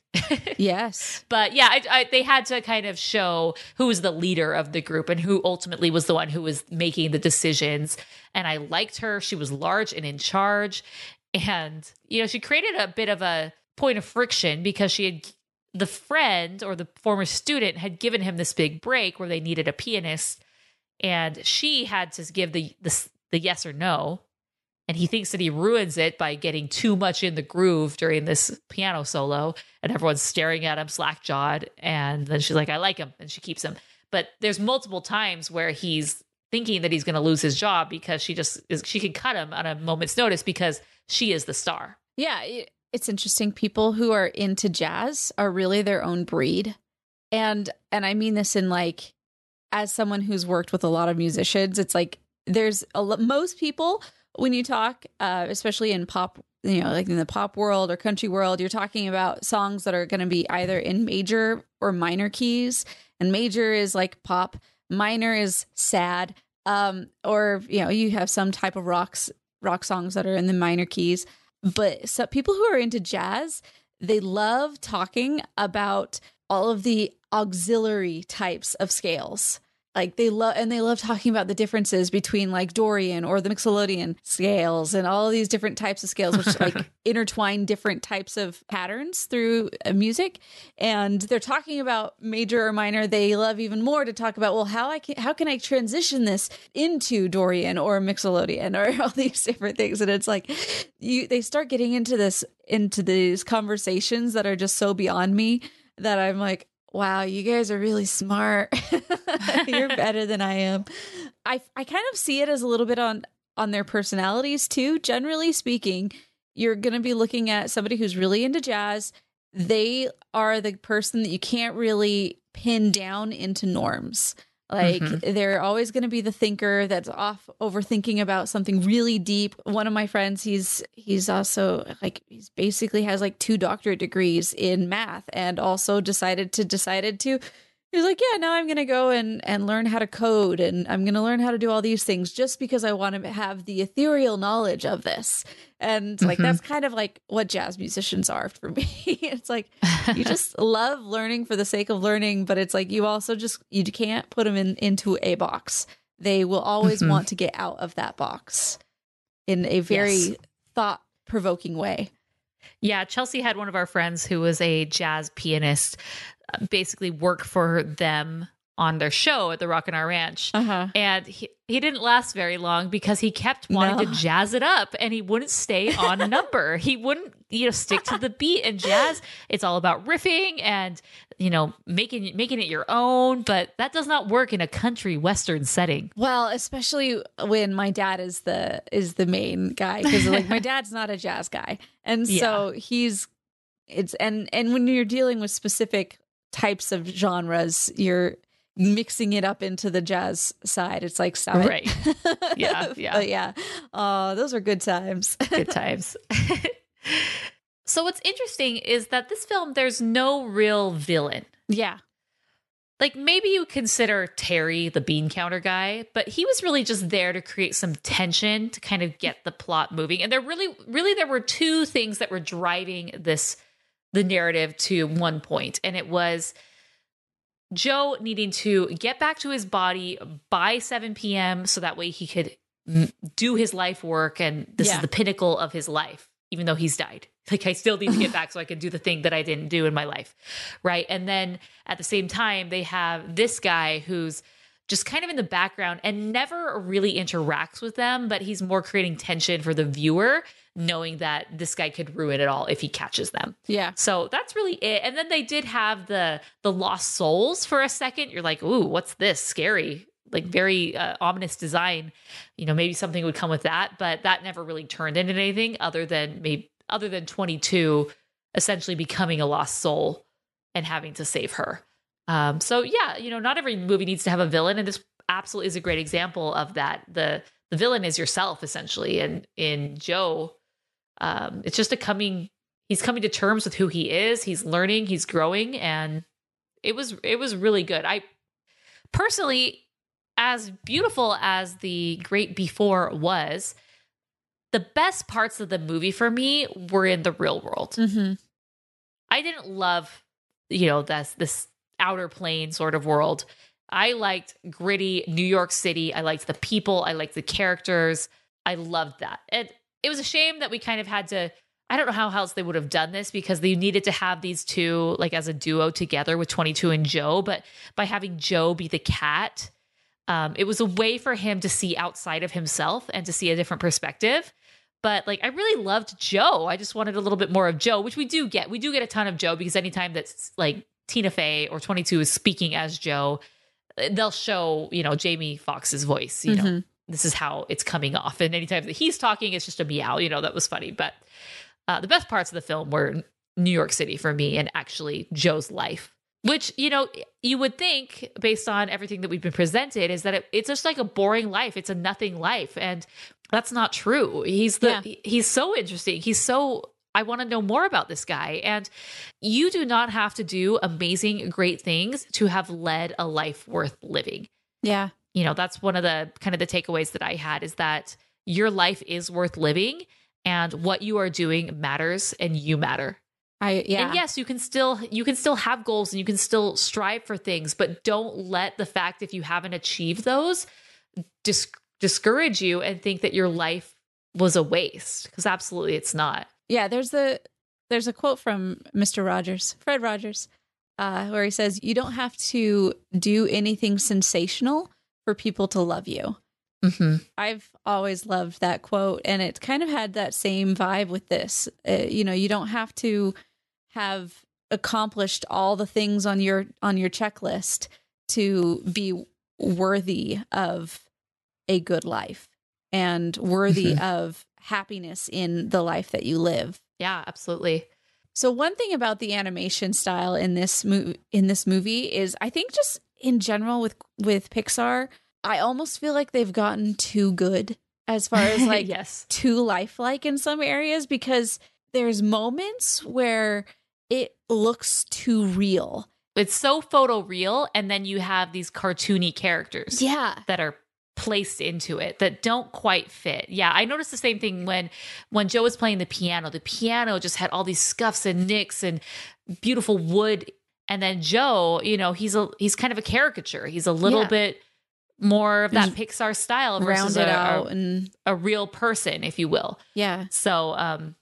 Yes. But yeah, I, I, they had to kind of show who was the leader of the group and who ultimately was the one who was making the decisions. And I liked her. She was large and in charge. And, you know, she created a bit of a point of friction because she had, the friend or the former student had given him this big break where they needed a pianist. And she had to give the, the, the yes or no. And he thinks that he ruins it by getting too much in the groove during this piano solo. And everyone's staring at him slack-jawed. And then she's like, I like him. And she keeps him. But there's multiple times where he's thinking that he's going to lose his job because she just is, she can cut him on a moment's notice because she is the star. Yeah, it, it's interesting. People who are into jazz are really their own breed. And and I mean this in like, as someone who's worked with a lot of musicians, it's like there's a lo- most people when you talk, uh, especially in pop, you know, like in the pop world or country world, you're talking about songs that are going to be either in major or minor keys. And major is like pop, minor is sad, um, or you know, you have some type of rocks rock songs that are in the minor keys. But so people who are into jazz, they love talking about all of the auxiliary types of scales. Like they love, and they love talking about the differences between like Dorian or the Mixolydian scales and all of these different types of scales, which like intertwine different types of patterns through uh, music. And they're talking about major or minor. They love even more to talk about, well, how I can, how can I transition this into Dorian or Mixolydian or all these different things. And it's like, you, they start getting into this, into these conversations that are just so beyond me that I'm like, wow, you guys are really smart. You're better than I am. I I kind of see it as a little bit on on their personalities too. Generally speaking, you're going to be looking at somebody who's really into jazz. They are the person that you can't really pin down into norms. Like Mhm. they're always going to be the thinker that's off overthinking about something really deep. One of my friends, he's he's also like he's basically has like two doctorate degrees in math, and also decided to decided to he's like, yeah, now I'm going to go and and learn how to code, and I'm going to learn how to do all these things just because I want to have the ethereal knowledge of this. And like Mhm. that's kind of like what jazz musicians are for me. It's like you just love learning for the sake of learning, but it's like you also just you can't put them in into a box. They will always Mhm. want to get out of that box in a very Yes. thought-provoking way. Yeah, Chelsea had one of our friends who was a jazz pianist uh, basically work for them on their show at the Rockin' Our Ranch. Uh-huh. And he, he didn't last very long because he kept wanting No. to jazz it up and he wouldn't stay on number. He wouldn't, you know, stick to the beat. And jazz, it's all about riffing and, you know, making making it your own, but that does not work in a country western setting. Well, especially when my dad is the is the main guy, because like my dad's not a jazz guy, and so he's it's and and when you're dealing with specific types of genres, you're mixing it up into the jazz side. It's like stop it. Right. Yeah, yeah. But yeah, oh, those are good times. Good times. So what's interesting is that this film, there's no real villain. Yeah. Like maybe you consider Terry the bean counter guy, but he was really just there to create some tension to kind of get the plot moving. And there really, really, there were two things that were driving this, the narrative to one point. And it was Joe needing to get back to his body by seven p.m. so that way he could m- do his life work. And this Yeah. is the pinnacle of his life, even though he's died. Like I still need to get back so I can do the thing that I didn't do in my life. Right. And then at the same time, they have this guy who's just kind of in the background and never really interacts with them, but he's more creating tension for the viewer, knowing that this guy could ruin it all if he catches them. Yeah. So that's really it. And then they did have the the lost souls for a second. You're like, ooh, what's this? Scary. Like very uh, ominous design. You know, maybe something would come with that, but that never really turned into anything other than maybe other than twenty-two essentially becoming a lost soul and having to save her. Um, so yeah, you know, not every movie needs to have a villain, and this absolutely is a great example of that. The the villain is yourself essentially, and in Joe, um, it's just a coming. He's coming to terms with who he is. He's learning. He's growing, and it was it was really good. I personally, as beautiful as The Great Before was, the best parts of the movie for me were in the real world. Mm-hmm. I didn't love, you know, this this outer plane sort of world. I liked gritty New York City. I liked the people. I liked the characters. I loved that. And it was a shame that we kind of had to, I don't know how else they would have done this because they needed to have these two like as a duo together with twenty-two and Joe. But by having Joe be the cat, um, it was a way for him to see outside of himself and to see a different perspective. But like, I really loved Joe. I just wanted a little bit more of Joe, which we do get. We do get a ton of Joe because anytime that's like Tina Fey or twenty-two is speaking as Joe, they'll show, you know, Jamie Foxx's voice, you Mm-hmm. know, this is how it's coming off. And anytime that he's talking, it's just a meow, you know, that was funny. But uh, the best parts of the film were New York City for me and actually Joe's life, which, you know, you would think based on everything that we've been presented is that it, it's just like a boring life. It's a nothing life. And that's not true. He's the, Yeah. he's so interesting. He's so, I want to know more about this guy. And you do not have to do amazing, great things to have led a life worth living. Yeah. You know, that's one of the kind of the takeaways that I had is that your life is worth living and what you are doing matters and you matter. I yeah. And yes, you can still you can still have goals and you can still strive for things, but don't let the fact if you haven't achieved those dis- discourage you and think that your life was a waste, because absolutely it's not. Yeah, there's a there's a quote from Mister Rogers, Fred Rogers, uh, where he says, "You don't have to do anything sensational for people to love you." Mm-hmm. I've always loved that quote, and it kind of had that same vibe with this. Uh, you know, you don't have to have accomplished all the things on your on your checklist to be worthy of a good life and worthy of happiness in the life that you live. Yeah, absolutely. So one thing about the animation style in this movie in this movie is I think just in general with with Pixar, I almost feel like they've gotten too good as far as like yes. too lifelike in some areas, because there's moments where it looks too real. It's so photoreal, and then you have these cartoony characters Yeah. that are placed into it that don't quite fit. Yeah, I noticed the same thing when when Joe was playing the piano. The piano just had all these scuffs and nicks and beautiful wood, and then Joe, you know, he's a he's kind of a caricature. He's a little Yeah. bit more of that He's Pixar style versus Rounded a, out a, and a real person, if you will. yeah. So, um,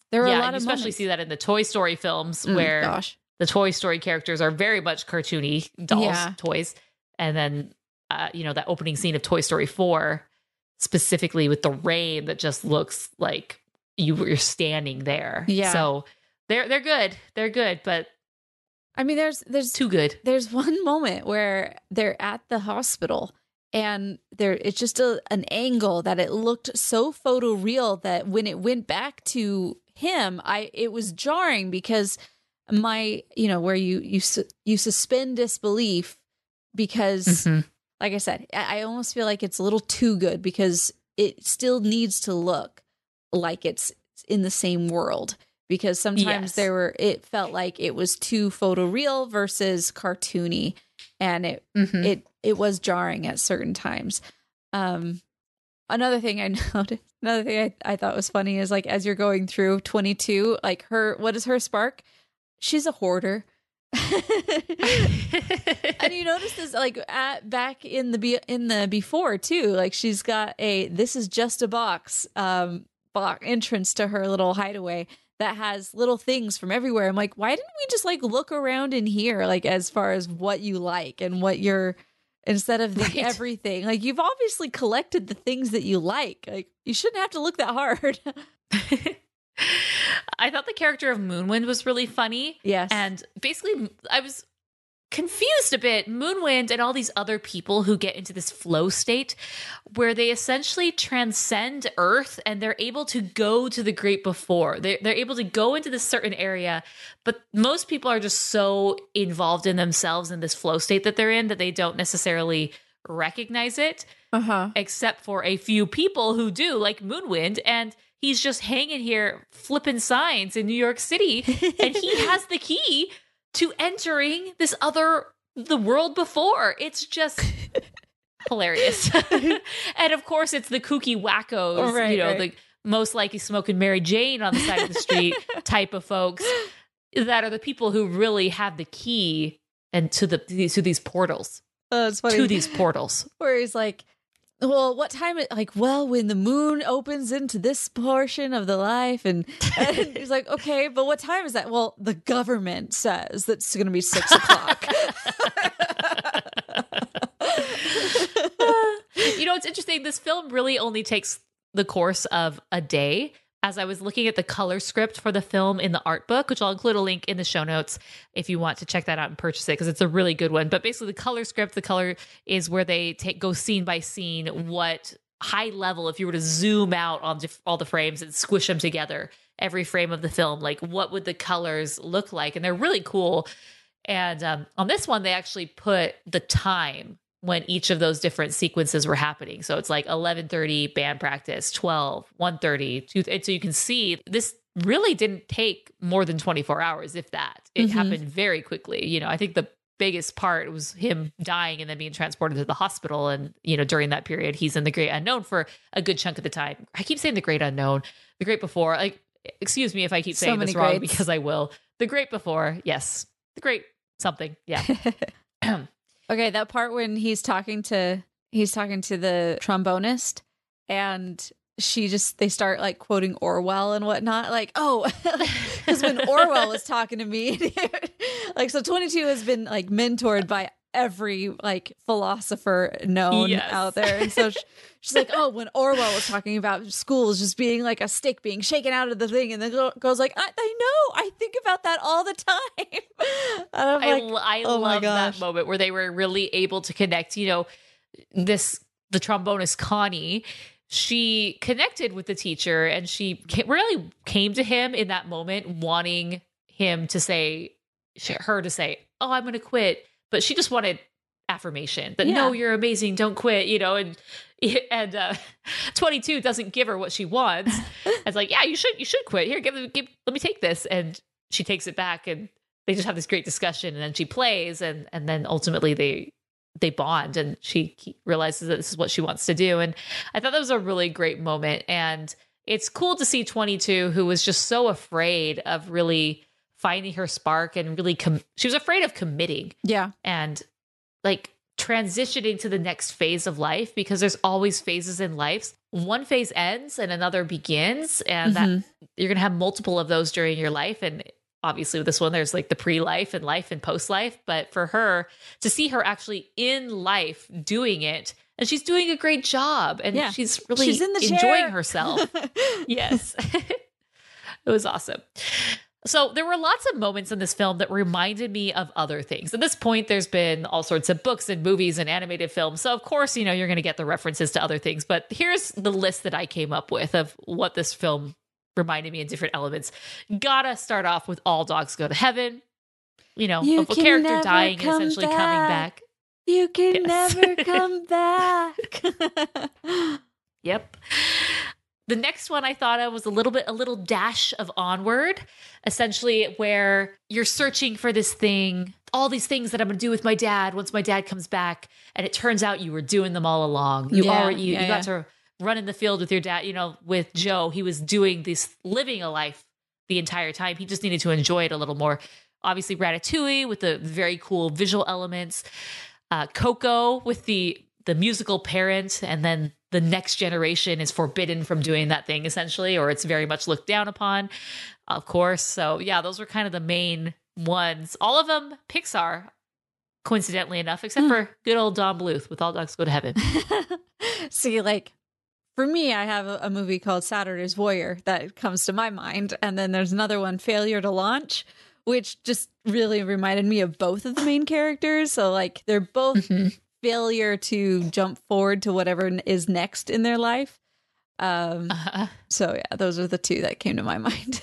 There were yeah, a lot and you of especially moments. see that in the Toy Story films Mm, where gosh. the Toy Story characters are very much cartoony dolls, Yeah. toys. And then, uh, you know, that opening scene of Toy Story four, specifically with the rain that just looks like you were standing there. Yeah. So they're they're good. They're good, but I mean, there's there's too good. there's one moment where they're at the hospital and there it's just a, an angle that it looked so photoreal that when it went back to him, I it was jarring because my, you know, where you you su- you suspend disbelief because Mhm. like I said, I, I almost feel like it's a little too good because it still needs to look like it's in the same world. Because sometimes Yes. there were, it felt like it was too photoreal versus cartoony, and it Mhm. it it was jarring at certain times. Um, another thing I noticed, another thing I, I thought was funny is like as you're going through twenty-two, like her, what is her spark? She's a hoarder. And you notice this like at back in the be- in the before too, like she's got a this is just a box um box entrance to her little hideaway that has little things from everywhere. I'm like, why didn't we just like look around in here, like as far as what you like and what you're instead of the Right. everything? Like you've obviously collected the things that you like. Like you shouldn't have to look that hard. I thought the character of Moonwind was really funny. Yes. And basically, I was confused a bit. Moonwind and all these other people who get into this flow state where they essentially transcend Earth and they're able to go to the great before. They're, they're able to go into this certain area, but most people are just so involved in themselves in this flow state that they're in that they don't necessarily recognize it, Uh-huh. except for a few people who do, like Moonwind. And he's just hanging here flipping signs in New York City, and he has the key to entering this other, the world before. It's just hilarious. And of course, it's the kooky wackos, Oh, right, you know, right. the most likely smoking Mary Jane on the side of the street type of folks that are the people who really have the key and to the to these portals, Oh, it's funny. to these portals. Where he's like, well, what time it like, well, when the moon opens into this portion of the life, and, and he's like, okay, but what time is that? Well, the government says that's gonna be six o'clock. You know, it's interesting. This film really only takes the course of a day. As I was looking at the color script for the film in the art book, which I'll include a link in the show notes if you want to check that out and purchase it, because it's a really good one. But basically, the color script, the color is where they take go scene by scene, what high level, if you were to zoom out on dif- all the frames and squish them together, every frame of the film, like what would the colors look like? And they're really cool. And um, on this one, they actually put the time when each of those different sequences were happening. So it's like eleven thirty band practice, twelve, one thirty, two, and so you can see this really didn't take more than twenty-four hours, if that. It Mhm. happened very quickly. You know, I think the biggest part was him dying and then being transported to the hospital. And, you know, during that period, he's in the great unknown for a good chunk of the time. I keep saying the great unknown, the great before, like, excuse me if I keep So saying many this wrong, greats. because I will. The great before, yes. The great something, yeah. Okay, that part when he's talking to he's talking to the trombonist, and she just they start like quoting Orwell and whatnot. Like, oh, because when Orwell was talking to me, like, so twenty-two has been like mentored by every like philosopher known Yes. out there, and so she, she's like, oh, when Orwell was talking about schools just being like a stick being shaken out of the thing, and the girl goes like, I, I know, I think about that all the time. And I'm I, like, l- I oh my love that gosh. moment where they were really able to connect. You know, this the trombonist Connie, she connected with the teacher, and she ca- really came to him in that moment, wanting him to say, her to say, "Oh, I'm going to quit," but she just wanted affirmation that no, Yeah. you're amazing, don't quit. You know, and and uh, twenty-two doesn't give her what she wants. It's like, yeah, you should you should quit. Here, give, give let me take this, and she takes it back, and they just have this great discussion, and then she plays, and and then ultimately they they bond, and she realizes that this is what she wants to do. And I thought that was a really great moment, and it's cool to see twenty-two, who was just so afraid of really finding her spark and really com- she was afraid of committing yeah. and like transitioning to the next phase of life, because there's always phases in life. One phase ends and another begins, and Mm-hmm. that you're going to have multiple of those during your life. And obviously with this one, there's like the pre-life and life and post-life. But for her to see her actually in life doing it, and she's doing a great job, and Yeah. she's really She's in the enjoying chair. herself. Yes. It was awesome. So there were lots of moments in this film that reminded me of other things. At this point, there's been all sorts of books and movies and animated films. So of course, you know, you're going to get the references to other things. But here's the list that I came up with of what this film reminded me in different elements. Gotta start off with All Dogs Go to Heaven. You know, You of a can character never dying and come essentially back. coming back. You can Yes. never come back. Yep. The next one I thought of was a little bit, a little dash of Onward, essentially where you're searching for this thing, all these things that I'm going to do with my dad once my dad comes back. And it turns out you were doing them all along. You Yeah, already, you, yeah, you got yeah. to run in the field with your dad, you know, with Joe. He was doing this, living a life the entire time. He just needed to enjoy it a little more. Obviously Ratatouille with the very cool visual elements, uh, Coco with the, the musical parent, and then the next generation is forbidden from doing that thing essentially, or it's very much looked down upon, of course. So yeah, those were kind of the main ones. All of them Pixar, coincidentally enough, except for good old Don Bluth with All Dogs Go to Heaven. See, like for me, I have a, a movie called Saturday's Voyeur that comes to my mind. And then there's another one, Failure to Launch, which just really reminded me of both of the main characters. So like they're both failure to jump forward to whatever n- is next in their life. Um, Uh, so yeah, those are the two that came to my mind.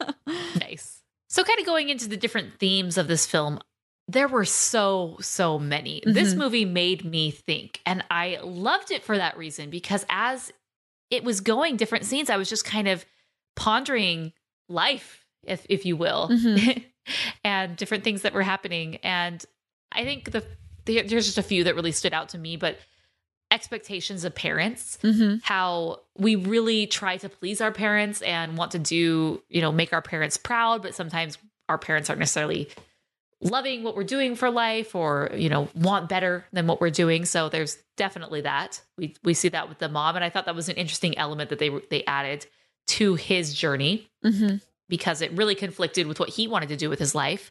nice. So kind of going into the different themes of this film, there were so, so many. This Mhm. movie made me think, and I loved it for that reason, because as it was going different scenes, I was just kind of pondering life, if if you will, Mhm. and different things that were happening. And I think the there- there's just a few that really stood out to me, but expectations of parents, Mm-hmm. how we really try to please our parents and want to do, you know, make our parents proud, but sometimes our parents aren't necessarily loving what we're doing for life, or, you know, want better than what we're doing. So there's definitely that. We we see that with the mom, and I thought that was an interesting element that they they added to his journey, Mm-hmm. because it really conflicted with what he wanted to do with his life.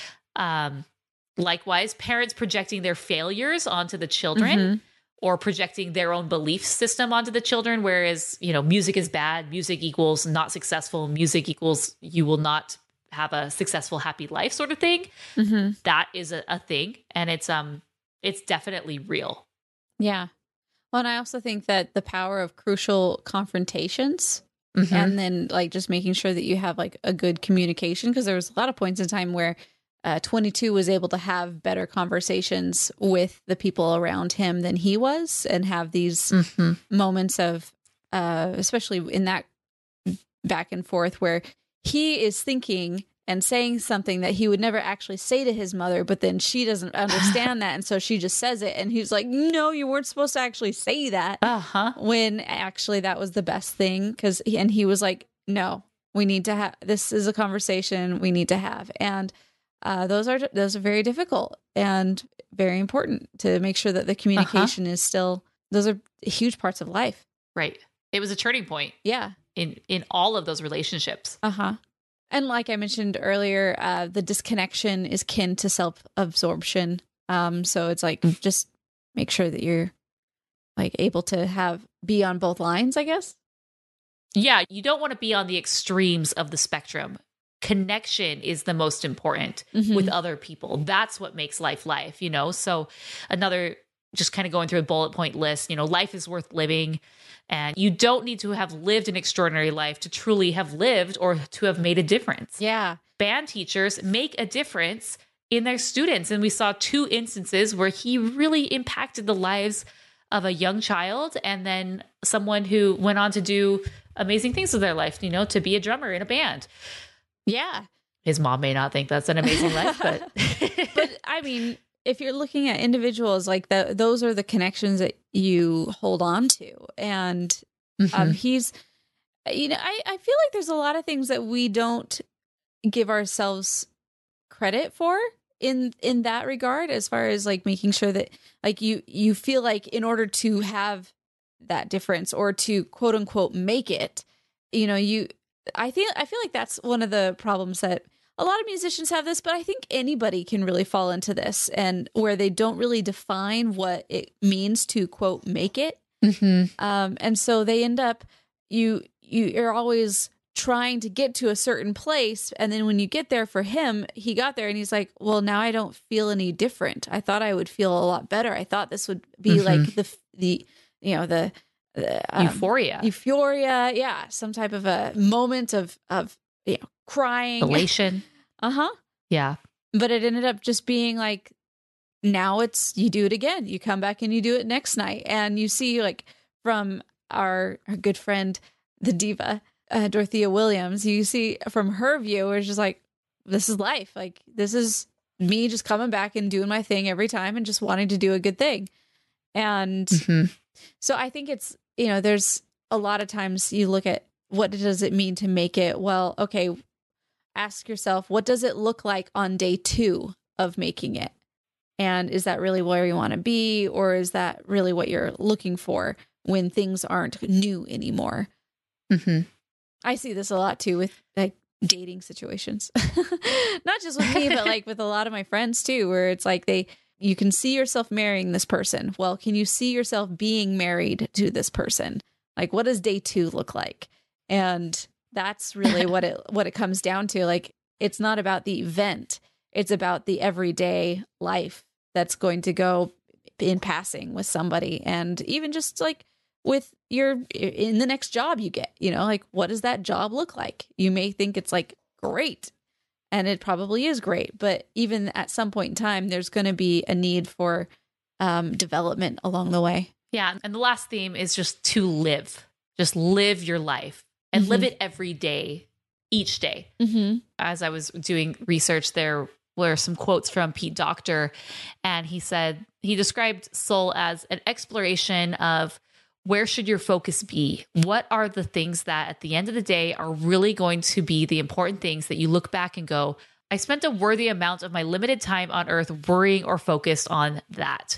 Um, likewise, parents projecting their failures onto the children, Mm-hmm. or projecting their own belief system onto the children. Whereas, you know, music is bad, music equals not successful, music equals you will not have a successful, happy life, sort of thing. Mm-hmm. That is a, a thing, and it's um, it's definitely real. Yeah. Well, and I also think that the power of crucial confrontations, Mhm. and then like just making sure that you have like a good communication, because there was a lot of points in time where uh, twenty-two was able to have better conversations with the people around him than he was, and have these Mhm. moments of uh especially in that back and forth where he is thinking and saying something that he would never actually say to his mother, but then she doesn't understand that, and so she just says it, and he's like, no, you weren't supposed to actually say that, Uh-huh. when actually that was the best thing. Because and he was like, no, we need to have, this is a conversation we need to have. And uh those are those are very difficult and very important to make sure that the communication is still, those are huge parts of life. Right. It was a turning point Yeah. in in all of those relationships. Uh-huh. And like I mentioned earlier, uh, the disconnection is kin to self-absorption. Um, so it's like, just make sure that you're like able to have, be on both lines, I guess. Yeah, you don't want to be on the extremes of the spectrum. Connection is the most important Mhm. with other people. That's what makes life life, you know? So another, just kind of going through a bullet point list, you know, life is worth living, and you don't need to have lived an extraordinary life to truly have lived or to have made a difference. Yeah. Band teachers make a difference in their students. And we saw two instances where he really impacted the lives of a young child, and then someone who went on to do amazing things with their life, you know, to be a drummer in a band. Yeah. His mom may not think that's an amazing life, but But I mean, if you're looking at individuals, like the, those are the connections that you hold on to. And um, he's, you know, I, I feel like there's a lot of things that we don't give ourselves credit for in in that regard, as far as like making sure that like you you feel like in order to have that difference or to quote unquote make it, you know, you I think I feel like that's one of the problems that a lot of musicians have this, but I think anybody can really fall into this, and where they don't really define what it means to quote make it. Mm-hmm. Um, and so they end up you you you're always trying to get to a certain place, and then when you get there, for him, he got there and he's like, well, now I don't feel any different. I thought I would feel a lot better. I thought this would be Mm-hmm. like the the you know the, the um, Euphoria. euphoria, yeah, some type of a moment of of you know crying, Elation. uh-huh. Yeah. But it ended up just being like, now it's, you do it again. You come back and you do it next night. And you see, like, from our, our good friend, the diva, uh, Dorothea Williams, you see from her view, it's just like, this is life. Like, this is me just coming back and doing my thing every time and just wanting to do a good thing. And Mm-hmm. so I think it's, you know, there's a lot of times you look at what does it mean to make it? Well, okay, ask yourself, what does it look like on day two of making it? And is that really where you want to be? Or is that really what you're looking for when things aren't new anymore? Mm-hmm. I see this a lot too with like dating situations, not just with me, but like with a lot of my friends too, where it's like they, you can see yourself marrying this person. Well, can you see yourself being married to this person? Like, what does day two look like? And that's really what it what it comes down to. Like, it's not about the event. It's about the everyday life that's going to go in passing with somebody. And even just like with your, in the next job you get, you know, like, what does that job look like? You may think it's like great, and it probably is great. But even at some point in time, there's going to be a need for um, development along the way. Yeah. And the last theme is just to live, just live your life. And Mm-hmm. live it every day, each day. Mm-hmm. As I was doing research, there were some quotes from Pete Docter, and he said, he described soul as an exploration of where should your focus be? What are the things that at the end of the day are really going to be the important things that you look back and go, I spent a worthy amount of my limited time on earth worrying or focused on that.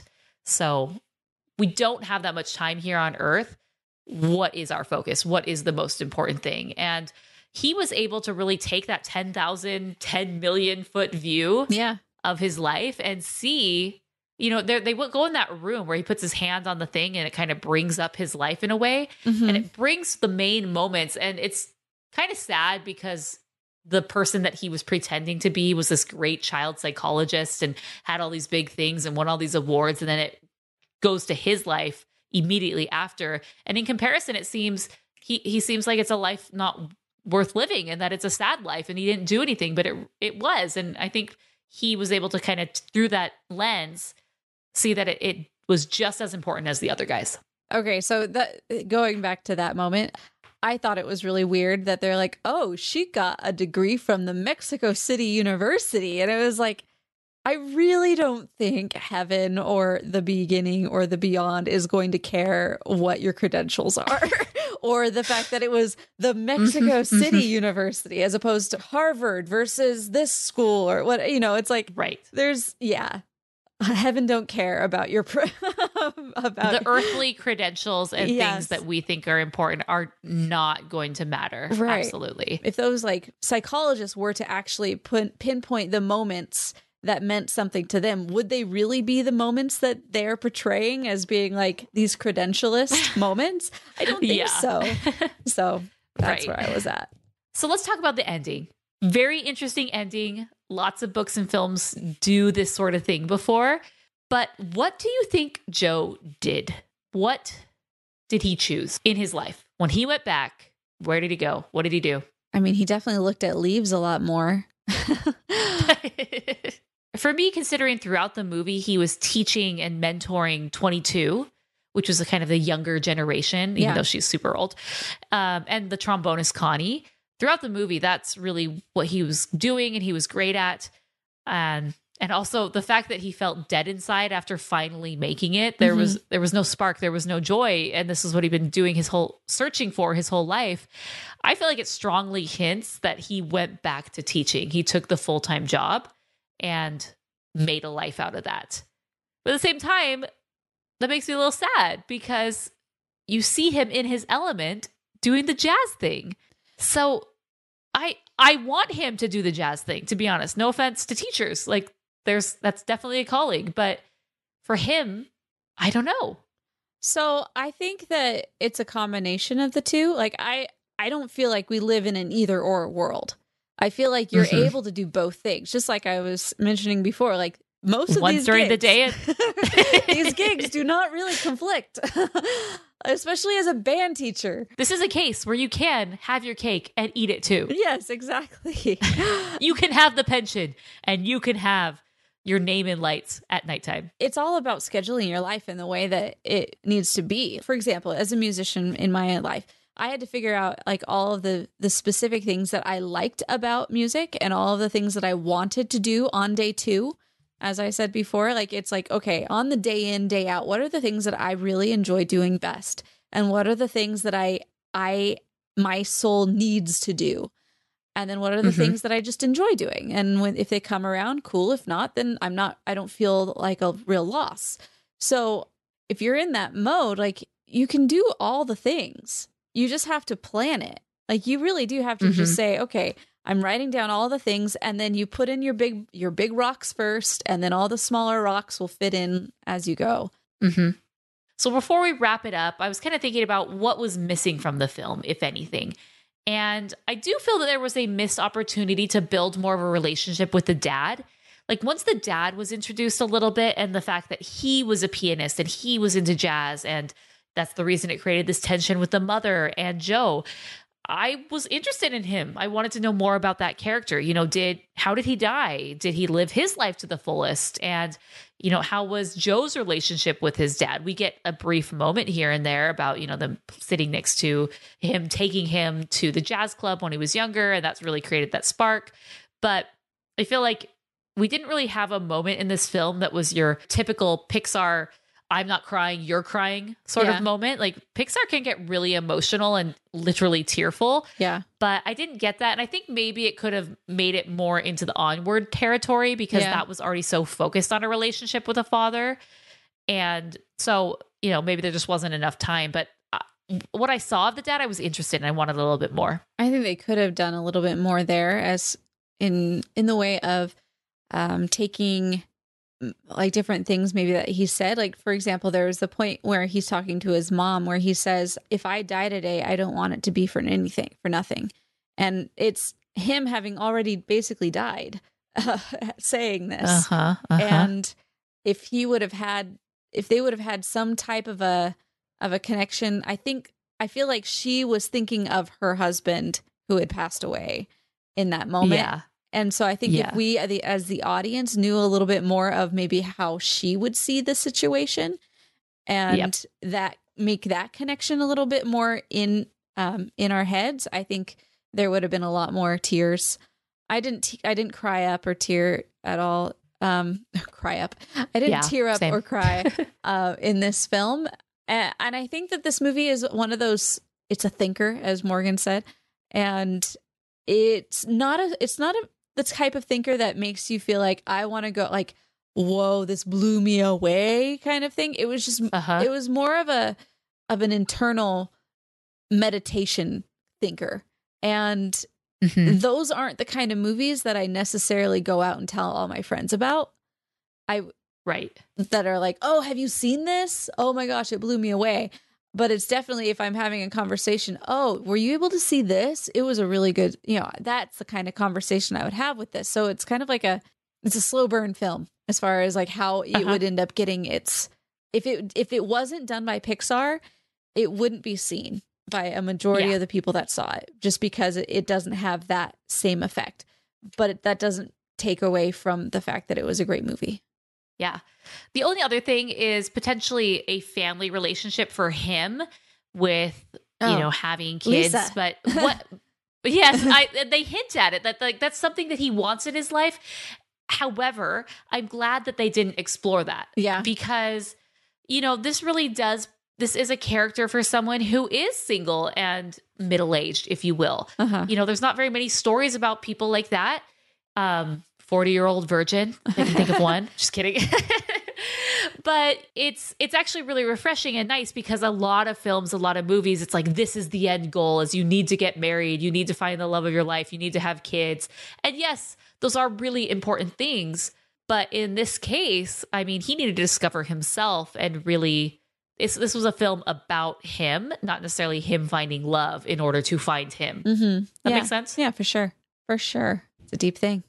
So we don't have that much time here on earth. What is our focus? What is the most important thing? And he was able to really take that ten thousand, ten million foot view Yeah. of his life and see, you know, they would go in that room where he puts his hand on the thing and it kind of brings up his life in a way. Mm-hmm. And it brings the main moments. And it's kind of sad because the person that he was pretending to be was this great child psychologist and had all these big things and won all these awards. And then it goes to his life immediately after. And in comparison, it seems he he seems like it's a life not worth living and that it's a sad life and he didn't do anything, but it it was. And I think he was able to kind of, through that lens, see that it, it was just as important as the other guys. Okay, so that going back to that moment, I thought it was really weird that they're like, oh, she got a degree from the Mexico City University. And it was like, I really don't think heaven or the beginning or the beyond is going to care what your credentials are or the fact that it was the Mexico Mm-hmm, City mm-hmm. University as opposed to Harvard versus this school or what, you know, it's like, Right. there's, yeah, heaven don't care about your, pro- about The earthly credentials and Yes. things that we think are important are not going to matter. Right. Absolutely. If those like psychologists were to actually put pinpoint the moments that meant something to them, would they really be the moments that they're portraying as being like these credentialist moments? I don't think Yeah. so. So that's Right. where I was at. So let's talk about the ending. Very interesting ending. Lots of books and films do this sort of thing before. But what do you think Joe did? What did he choose in his life? When he went back, where did he go? What did he do? I mean, he definitely looked at leaves a lot more. For me, considering throughout the movie, he was teaching and mentoring twenty-two, which was a kind of the younger generation, even Yeah. though she's super old. Um, and the trombonist Connie. Throughout the movie, that's really what he was doing and he was great at. Um, and also the fact that he felt dead inside after finally making it. There Mhm. was there was no spark, there was no joy. And this is what he'd been doing his whole searching for his whole life. I feel like it strongly hints that he went back to teaching. He took the full-time job. And made a life out of that. But at the same time, that makes me a little sad because you see him in his element doing the jazz thing. So I I want him to do the jazz thing, to be honest. No offense to teachers. Like there's that's definitely a calling, but for him, I don't know. So I think that it's a combination of the two. Like I I don't feel like we live in an either or world. I feel like you're mm-hmm. able to do both things. Just like I was mentioning before, like most of Once these during gigs, the day, and- these gigs do not really conflict, especially as a band teacher. This is a case where you can have your cake and eat it too. Yes, exactly. You can have the pension and you can have your name in lights at nighttime. It's all about scheduling your life in the way that it needs to be. For example, as a musician in my life, I had to figure out like all of the the specific things that I liked about music and all of the things that I wanted to do on day two. As I said before, like it's like, okay, on the day in, day out, what are the things that I really enjoy doing best? And what are the things that I I my soul needs to do? And then what are the mm-hmm. things that I just enjoy doing? And when if they come around, cool. If not, then I'm not I don't feel like a real loss. So if you're in that mode, like you can do all the things. You just have to plan it. Like you really do have to mm-hmm. just say, okay, I'm writing down all the things, and then you put in your big your big rocks first, and then all the smaller rocks will fit in as you go. Mm-hmm. So before we wrap it up, I was kind of thinking about what was missing from the film, if anything. And I do feel that there was a missed opportunity to build more of a relationship with the dad. Like once the dad was introduced a little bit, and the fact that he was a pianist and he was into jazz, and that's the reason it created this tension with the mother and Joe. I was interested in him. I wanted to know more about that character. You know, did how did he die? Did he live his life to the fullest? And, you know, how was Joe's relationship with his dad? We get a brief moment here and there about, you know, them sitting next to him, taking him to the jazz club when he was younger, and that's really created that spark. But I feel like we didn't really have a moment in this film that was your typical Pixar I'm not crying, you're crying sort yeah. of moment. Like Pixar can get really emotional and literally tearful. Yeah. But I didn't get that. And I think maybe it could have made it more into the Onward territory because yeah. that was already so focused on a relationship with a father. And so, you know, maybe there just wasn't enough time. But uh, what I saw of the dad, I was interested in. I wanted a little bit more. I think they could have done a little bit more there as in, in the way of um, taking like different things maybe that he said. Like, for example, there was the point where he's talking to his mom where he says, if I die today, I don't want it to be for anything, for nothing. And it's him having already basically died uh, saying this. Uh-huh, uh-huh. And if he would have had, if they would have had some type of a, of a connection, I think, I feel like she was thinking of her husband who had passed away in that moment. Yeah. And so I think yeah. if we, as the audience, knew a little bit more of maybe how she would see the situation and yep. that make that connection a little bit more in um, in our heads, I think there would have been a lot more tears. I didn't t- I didn't cry up or tear at all. Um, cry up. I didn't yeah, tear up same. or cry uh, in this film. And, and I think that this movie is one of those, it's a thinker, as Morgan said. And it's not a, it's not a, the type of thinker that makes you feel like I want to go like, whoa, this blew me away kind of thing. It was just, uh-huh. it was more of a, of an internal meditation thinker. And mm-hmm. those aren't the kind of movies that I necessarily go out and tell all my friends about. I, right. That are like, oh, have you seen this? Oh my gosh, it blew me away. But it's definitely, if I'm having a conversation, oh, were you able to see this? It was a really good, you know, that's the kind of conversation I would have with this. So it's kind of like a, it's a slow burn film as far as like how it uh-huh. would end up getting its, if it, if it wasn't done by Pixar, it wouldn't be seen by a majority yeah. of the people that saw it, just because it, it doesn't have that same effect. But it, that doesn't take away from the fact that it was a great movie. Yeah. The only other thing is potentially a family relationship for him with, oh, you know, having kids. Lisa. But what, yes, I, they hint at it that like that's something that he wants in his life. However, I'm glad that they didn't explore that. Yeah. Because, you know, this really does, this is a character for someone who is single and middle-aged, if you will. Uh-huh. You know, there's not very many stories about people like that. Um, forty year old virgin. I can think of one. Just kidding. But it's it's actually really refreshing and nice because a lot of films, a lot of movies, it's like, this is the end goal, is you need to get married, you need to find the love of your life, you need to have kids. And yes, those are really important things. But in this case, I mean, he needed to discover himself and really, this, this was a film about him, not necessarily him finding love in order to find him. Mm-hmm. That yeah. makes sense? Yeah, for sure. For sure. It's a deep thing.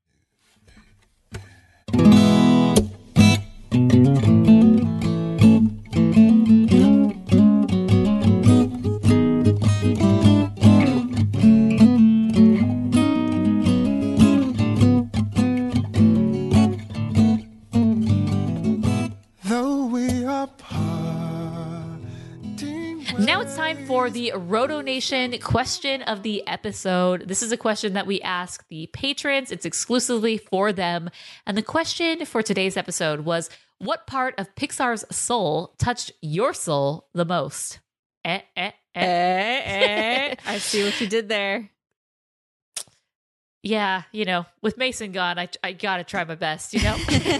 Now it's time for the Roto Nation question of the episode. This is a question that we ask the patrons. It's exclusively for them. And the question for today's episode was, what part of Pixar's soul touched your soul the most? Eh, eh, eh. Eh, eh. I see what you did there. Yeah, you know, with Mason gone, I, I gotta try my best, you know?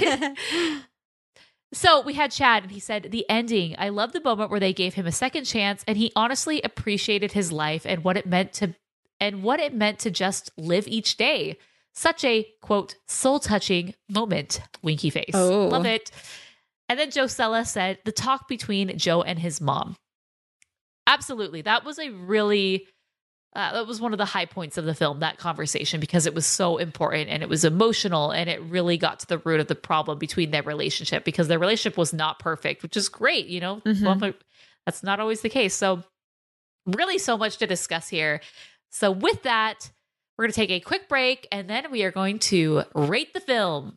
So we had Chad, and he said, the ending. I love the moment where they gave him a second chance, and he honestly appreciated his life and what it meant to, and what it meant to just live each day. Such a, quote, soul-touching moment, winky face. Oh. Love it. And then Joe Sella said, the talk between Joe and his mom. Absolutely. That was a really... Uh, that was one of the high points of the film, that conversation, because it was so important and it was emotional and it really got to the root of the problem between their relationship, because their relationship was not perfect, which is great. You know, Mm-hmm. well, that's not always the case. So really so much to discuss here. So with that, we're going to take a quick break and then we are going to rate the film.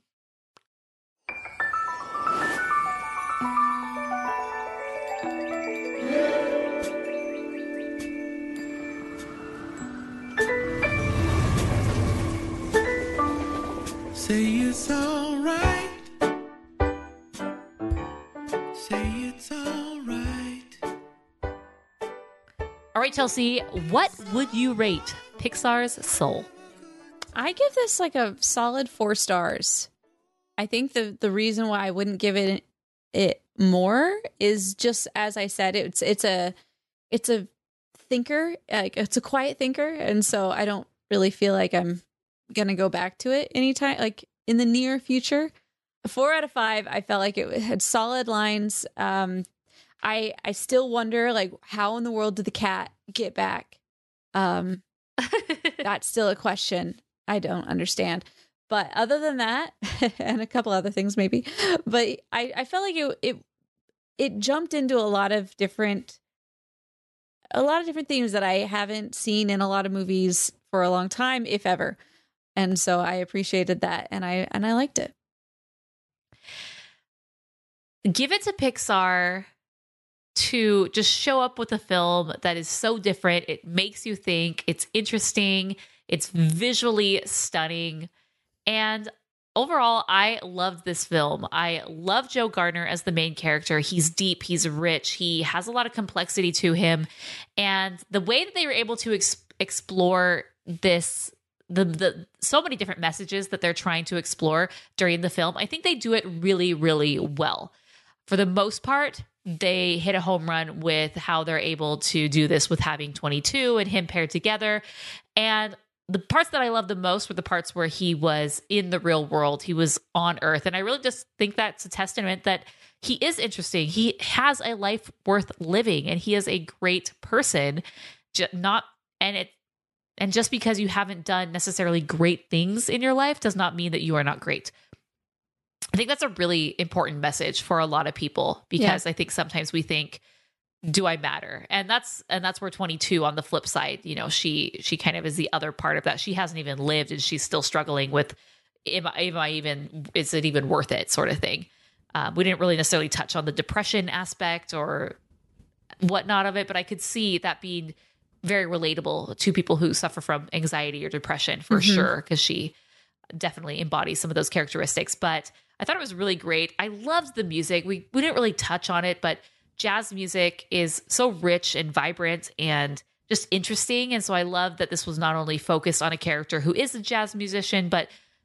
Say it's all right. Say it's all right. All right, Chelsea, what would you rate Pixar's Soul? I give this like a solid four stars. I think the the reason why I wouldn't give it it more is just, as I said, it's it's a it's a thinker, like it's a quiet thinker, and so I don't really feel like I'm gonna go back to it anytime, like in the near future. Four out of five. I felt like it had solid lines. Um, I I still wonder, like, how in the world did the cat get back? Um, that's still a question I don't understand. But other than that, and a couple other things maybe, but I I felt like it it it jumped into a lot of different a lot of different themes that I haven't seen in a lot of movies for a long time, if ever. And so I appreciated that, and I and I liked it. Give it to Pixar to just show up with a film that is so different. It makes you think. It's interesting. It's visually stunning. And overall, I loved this film. I love Joe Gardner as the main character. He's deep. He's rich. He has a lot of complexity to him. And the way that they were able to ex- explore this the the so many different messages that they're trying to explore during the film, I think they do it really, really well. For the most part, they hit a home run with how they're able to do this with having twenty-two and him paired together. And the parts that I love the most were the parts where he was in the real world. He was on Earth. And I really just think that's a testament that he is interesting. He has a life worth living, and he is a great person. J- not and it And just because you haven't done necessarily great things in your life does not mean that you are not great. I think that's a really important message for a lot of people, because yeah. I think sometimes we think, do I matter? And that's and that's where twenty-two on the flip side, you know, she she kind of is the other part of that. She hasn't even lived and she's still struggling with, am I, am I even, is it even worth it, sort of thing. Um, we didn't really necessarily touch on the depression aspect or whatnot of it, but I could see that being very relatable to people who suffer from anxiety or depression for mm-hmm. sure, because she definitely embodies some of those characteristics. But I thought it was really great. I loved the music. We we didn't really touch on it, but jazz music is so rich and vibrant and just interesting. And so I love that this was not only focused on a character who is a jazz musician, but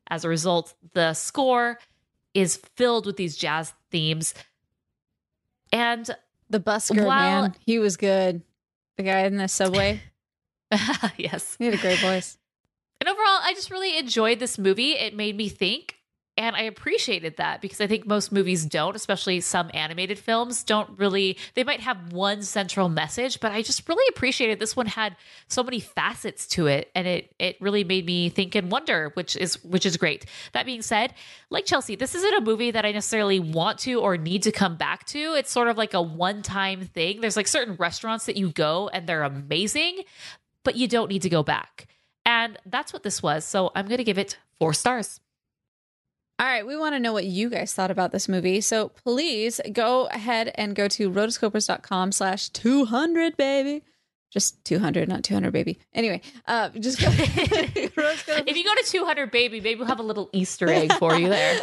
as a result, the score is filled with these jazz themes. And The busker, While- man. He was good. The guy in the subway. yes. He had a great voice. And overall, I just really enjoyed this movie. It made me think, and I appreciated that because I think most movies don't, especially some animated films, don't really, they might have one central message, but I just really appreciated this one had so many facets to it, and it it really made me think and wonder, which is which is great. That being said, like Chelsea, this isn't a movie that I necessarily want to or need to come back to. It's sort of like a one-time thing. There's like certain restaurants that you go and they're amazing, but you don't need to go back. And that's what this was. So I'm going to give it four stars. All right, we want to know what you guys thought about this movie. So please go ahead and go to rotoscopers.com slash 200, baby. Just two hundred, not two hundred, baby. Anyway, uh, just go. Rotoscopers- If you go to two hundred, baby, maybe we'll have a little Easter egg for you there.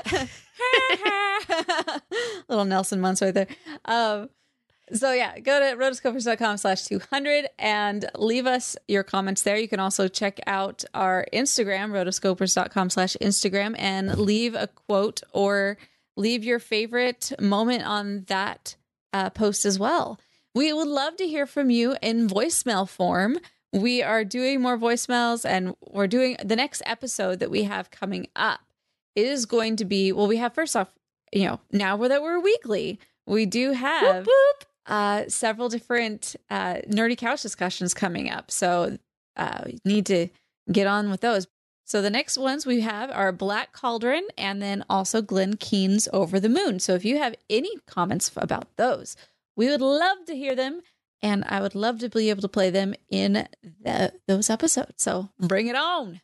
Little Nelson Muntz right there. Um, so yeah, go to rotoscopers.com slash 200 and leave us your comments there. You can also check out our Instagram, rotoscopers.com slash Instagram, and leave a quote or leave your favorite moment on that uh, post as well. We would love to hear from you in voicemail form. We are doing more voicemails, and we're doing the next episode that we have coming up. It is going to be, well, we have first off, you know, now that we're weekly, we do have Whoop, whoop. uh, several different uh, nerdy couch discussions coming up. So uh, you need to get on with those. So the next ones we have are Black Cauldron and then also Glenn Keane's Over the Moon. So if you have any comments about those, we would love to hear them. And I would love to be able to play them in the, those episodes. So bring it on.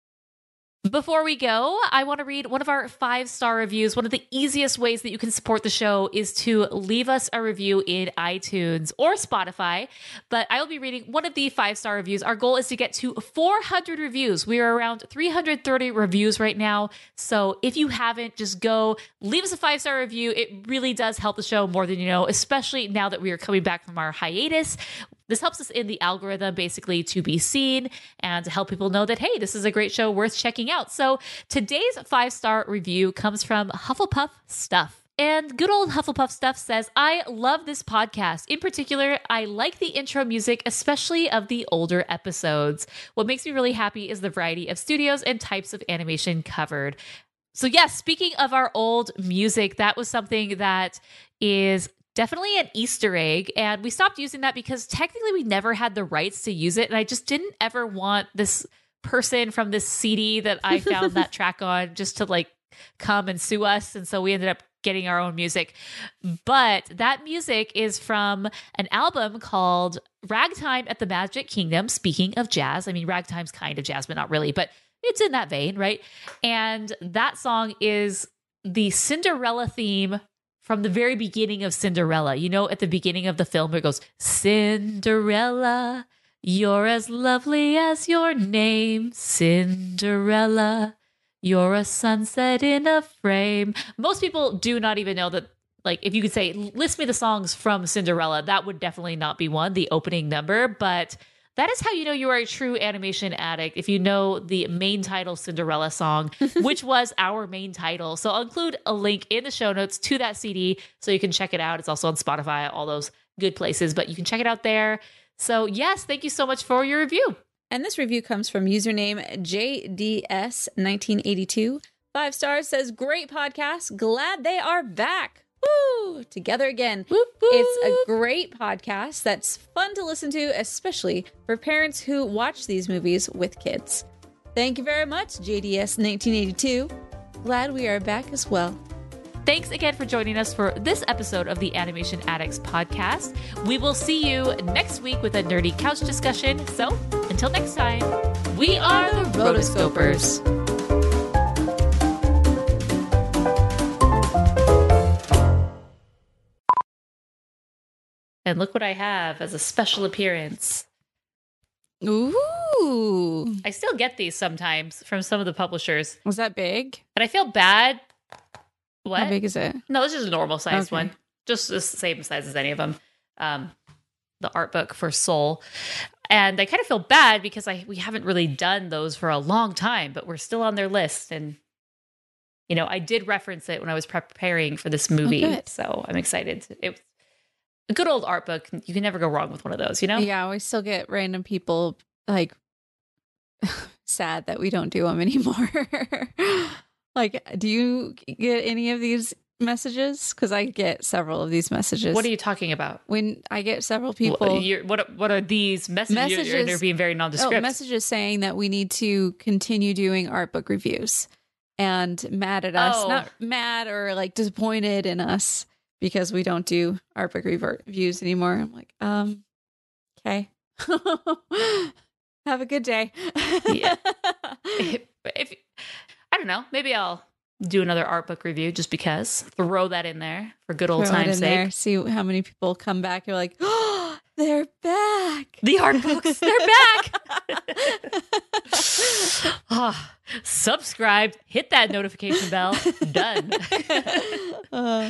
Before we go, I want to read one of our five-star reviews. One of the easiest ways that you can support the show is to leave us a review in iTunes or Spotify. But I will be reading one of the five-star reviews. Our goal is to get to four hundred reviews. We are around three hundred thirty reviews right now. So if you haven't, just go leave us a five-star review. It really does help the show more than you know, especially now that we are coming back from our hiatus. This helps us in the algorithm basically to be seen and to help people know that, hey, this is a great show worth checking out. So today's five-star review comes from Hufflepuff Stuff. And good old Hufflepuff Stuff says, I love this podcast. In particular, I like the intro music, especially of the older episodes. What makes me really happy is the variety of studios and types of animation covered. So yes, speaking of our old music, that was something that is definitely an Easter egg. And we stopped using that because technically we never had the rights to use it. And I just didn't ever want this person from this C D that I found that track on just to like come and sue us. And so we ended up getting our own music. But that music is from an album called Ragtime at the Magic Kingdom. Speaking of jazz, I mean, ragtime's kind of jazz, but not really, but it's in that vein, right? And that song is the Cinderella theme from the very beginning of Cinderella. You know, at the beginning of the film, where it goes, Cinderella, you're as lovely as your name. Cinderella, you're a sunset in a frame. Most people do not even know that, like, if you could say, list me the songs from Cinderella, that would definitely not be one, the opening number. But that is how you know you are a true animation addict, if you know the main title Cinderella song, which was our main title. So I'll include a link in the show notes to that C D so you can check it out. It's also on Spotify, all those good places, but you can check it out there. So yes, thank you so much for your review. And this review comes from username J D S nineteen eighty-two. Five stars, says, great podcast. Glad they are back. Woo! Together again. Whoop, whoop. It's a great podcast that's fun to listen to, especially for parents who watch these movies with kids. Thank you very much, J D S nineteen eighty-two. Glad we are back as well. Thanks again for joining us for this episode of the Animation Addicts podcast. We will see you next week with a nerdy couch discussion. So until next time, we are the Rotoscopers. And look what I have as a special appearance. Ooh. I still get these sometimes from some of the publishers, Was that big? but I feel bad. What? How big is it? No, it's just a normal size Okay. one. Just the same size as any of them. Um, the art book for Soul. And I kind of feel bad because I we haven't really done those for a long time, but we're still on their list. And you know, I did reference it when I was preparing for this movie. good. So I'm excited. It was a good old art book. You can never go wrong with one of those, you know? Yeah, we still get random people like sad that we don't do them anymore. Like, do you get any of these messages? Because I get several of these messages. What are you talking about? When I get several people, What, you're, what, what are these messages? Messages- You're, they're being very oh, nondescript. messages saying that we need to continue doing art book reviews and mad at us, Oh. not mad or like disappointed in us because we don't do art book rever- reviews anymore. I'm like, um, okay. Have a good day. Yeah. if, if I don't know, maybe I'll do another art book review just because. Throw that in there for good old Throw it time's in sake. there. See how many people come back. You're like, oh, they're back. The art books, they're back. Ah, subscribe, hit that notification bell. Done. Uh,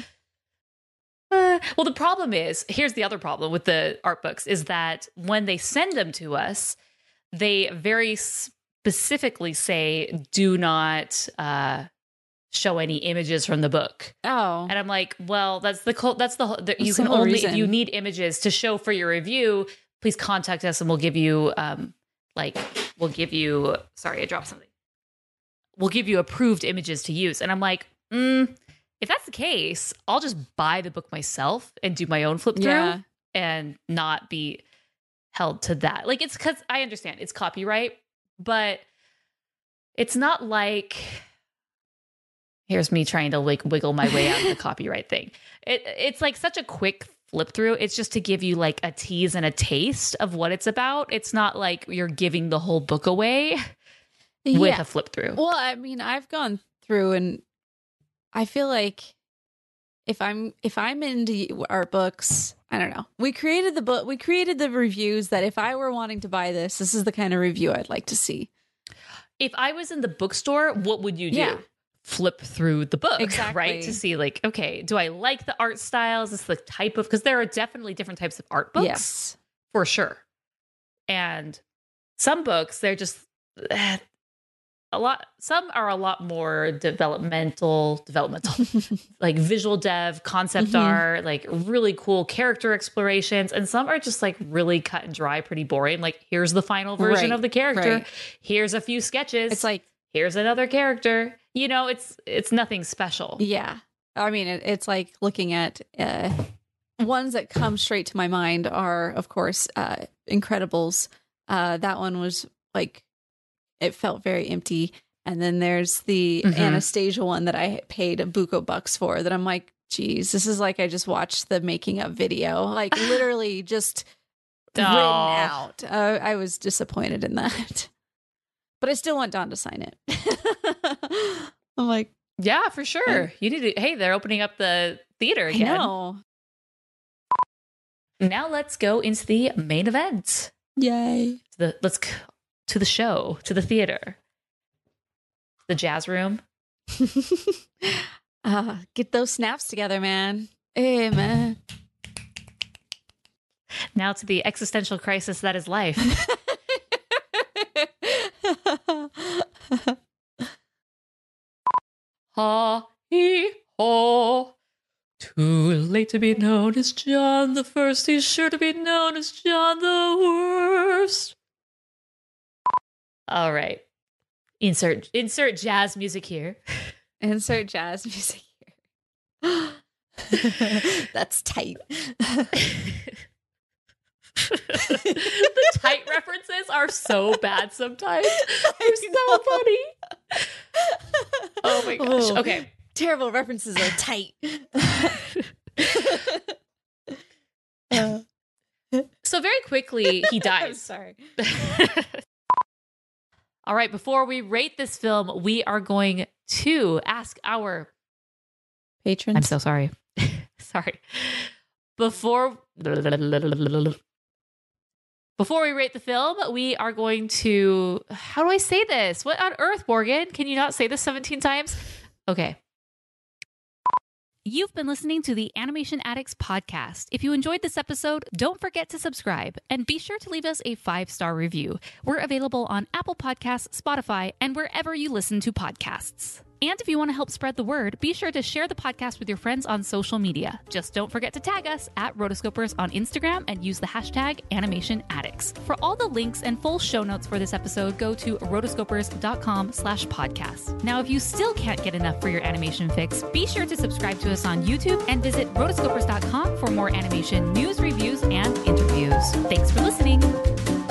Uh, well, the problem is, here's the other problem with the art books is that when they send them to us, they very specifically say, do not uh, show any images from the book. oh, And I'm like, well, that's the col- that's the, whole- the you That's the can whole only reason. if you need images to show for your review, please contact us and we'll give you um like we'll give you sorry, I dropped something. We'll give you approved images to use. And I'm like, mm, if that's the case, I'll just buy the book myself and do my own flip through Yeah. and not be held to that. Like it's cuz I understand it's copyright, but it's not like here's me trying to like wiggle my way out of the copyright thing. It it's like such a quick flip through. It's just to give you like a tease and a taste of what it's about. It's not like you're giving the whole book away with yeah. a flip through. Well, I mean, I've gone through and I feel like if I'm if I'm into art books, I don't know. We created the book, we created the reviews that if I were wanting to buy this, this is the kind of review I'd like to see. If I was in the bookstore, what would you do? Yeah. Flip through the book, Exactly. right? To see like, okay, do I like the art styles? Is this the type of, because there are definitely different types of art books Yes. for sure. And some books, they're just eh, a lot, some are a lot more developmental, developmental, like visual dev, concept Mhm. art, like really cool character explorations. And some are just like really cut and dry, pretty boring. Like, here's the final version Right, of the character. right. Here's a few sketches. It's like, here's another character. You know, it's it's nothing special. yeah. I mean, it, it's like looking at uh, ones that come straight to my mind are, of course, uh, Incredibles. Uh, that one was like, it felt very empty. And then there's the Mhm. Anastasia one that I paid a buco bucks for that I'm like, geez, this is like I just watched the making of video, like literally just written Aw. out. Uh, I was disappointed in that. But I still want Don to sign it. I'm like, Yeah, for sure. You need to, hey, they're opening up the theater I again. know. Now let's go into the main event. Yay. To the let's go to the show, to the theater. The jazz room. uh, get those snaps together, man. Hey, man. Now to the existential crisis that is life. Ha hee haw. Too late to be known as John the First. He's sure to be known as John the Worst. All right. Insert insert jazz music here. Insert jazz music here. That's tight. The tight references are so bad sometimes. They're so funny. Oh my gosh. Oh. Okay. Terrible references are tight. Uh, So very quickly he I'm dies. sorry. All right, before we rate this film, we are going to ask our Patrons. I'm so sorry. Sorry. Before Before we rate the film, we are going to how do I say this? What on earth, Morgan? Can you not say this seventeen times? Okay. You've been listening to the Animation Addicts podcast. If you enjoyed this episode, don't forget to subscribe and be sure to leave us a five-star review. We're available on Apple Podcasts, Spotify, and wherever you listen to podcasts. And if you want to help spread the word, be sure to share the podcast with your friends on social media. Just don't forget to tag us at Rotoscopers on Instagram and use the hashtag Animation Addicts. For all the links and full show notes for this episode, go to rotoscopers.com slash podcast. Now, if you still can't get enough for your animation fix, be sure to subscribe to us on YouTube and visit rotoscopers dot com for more animation news, reviews, and interviews. Thanks for listening.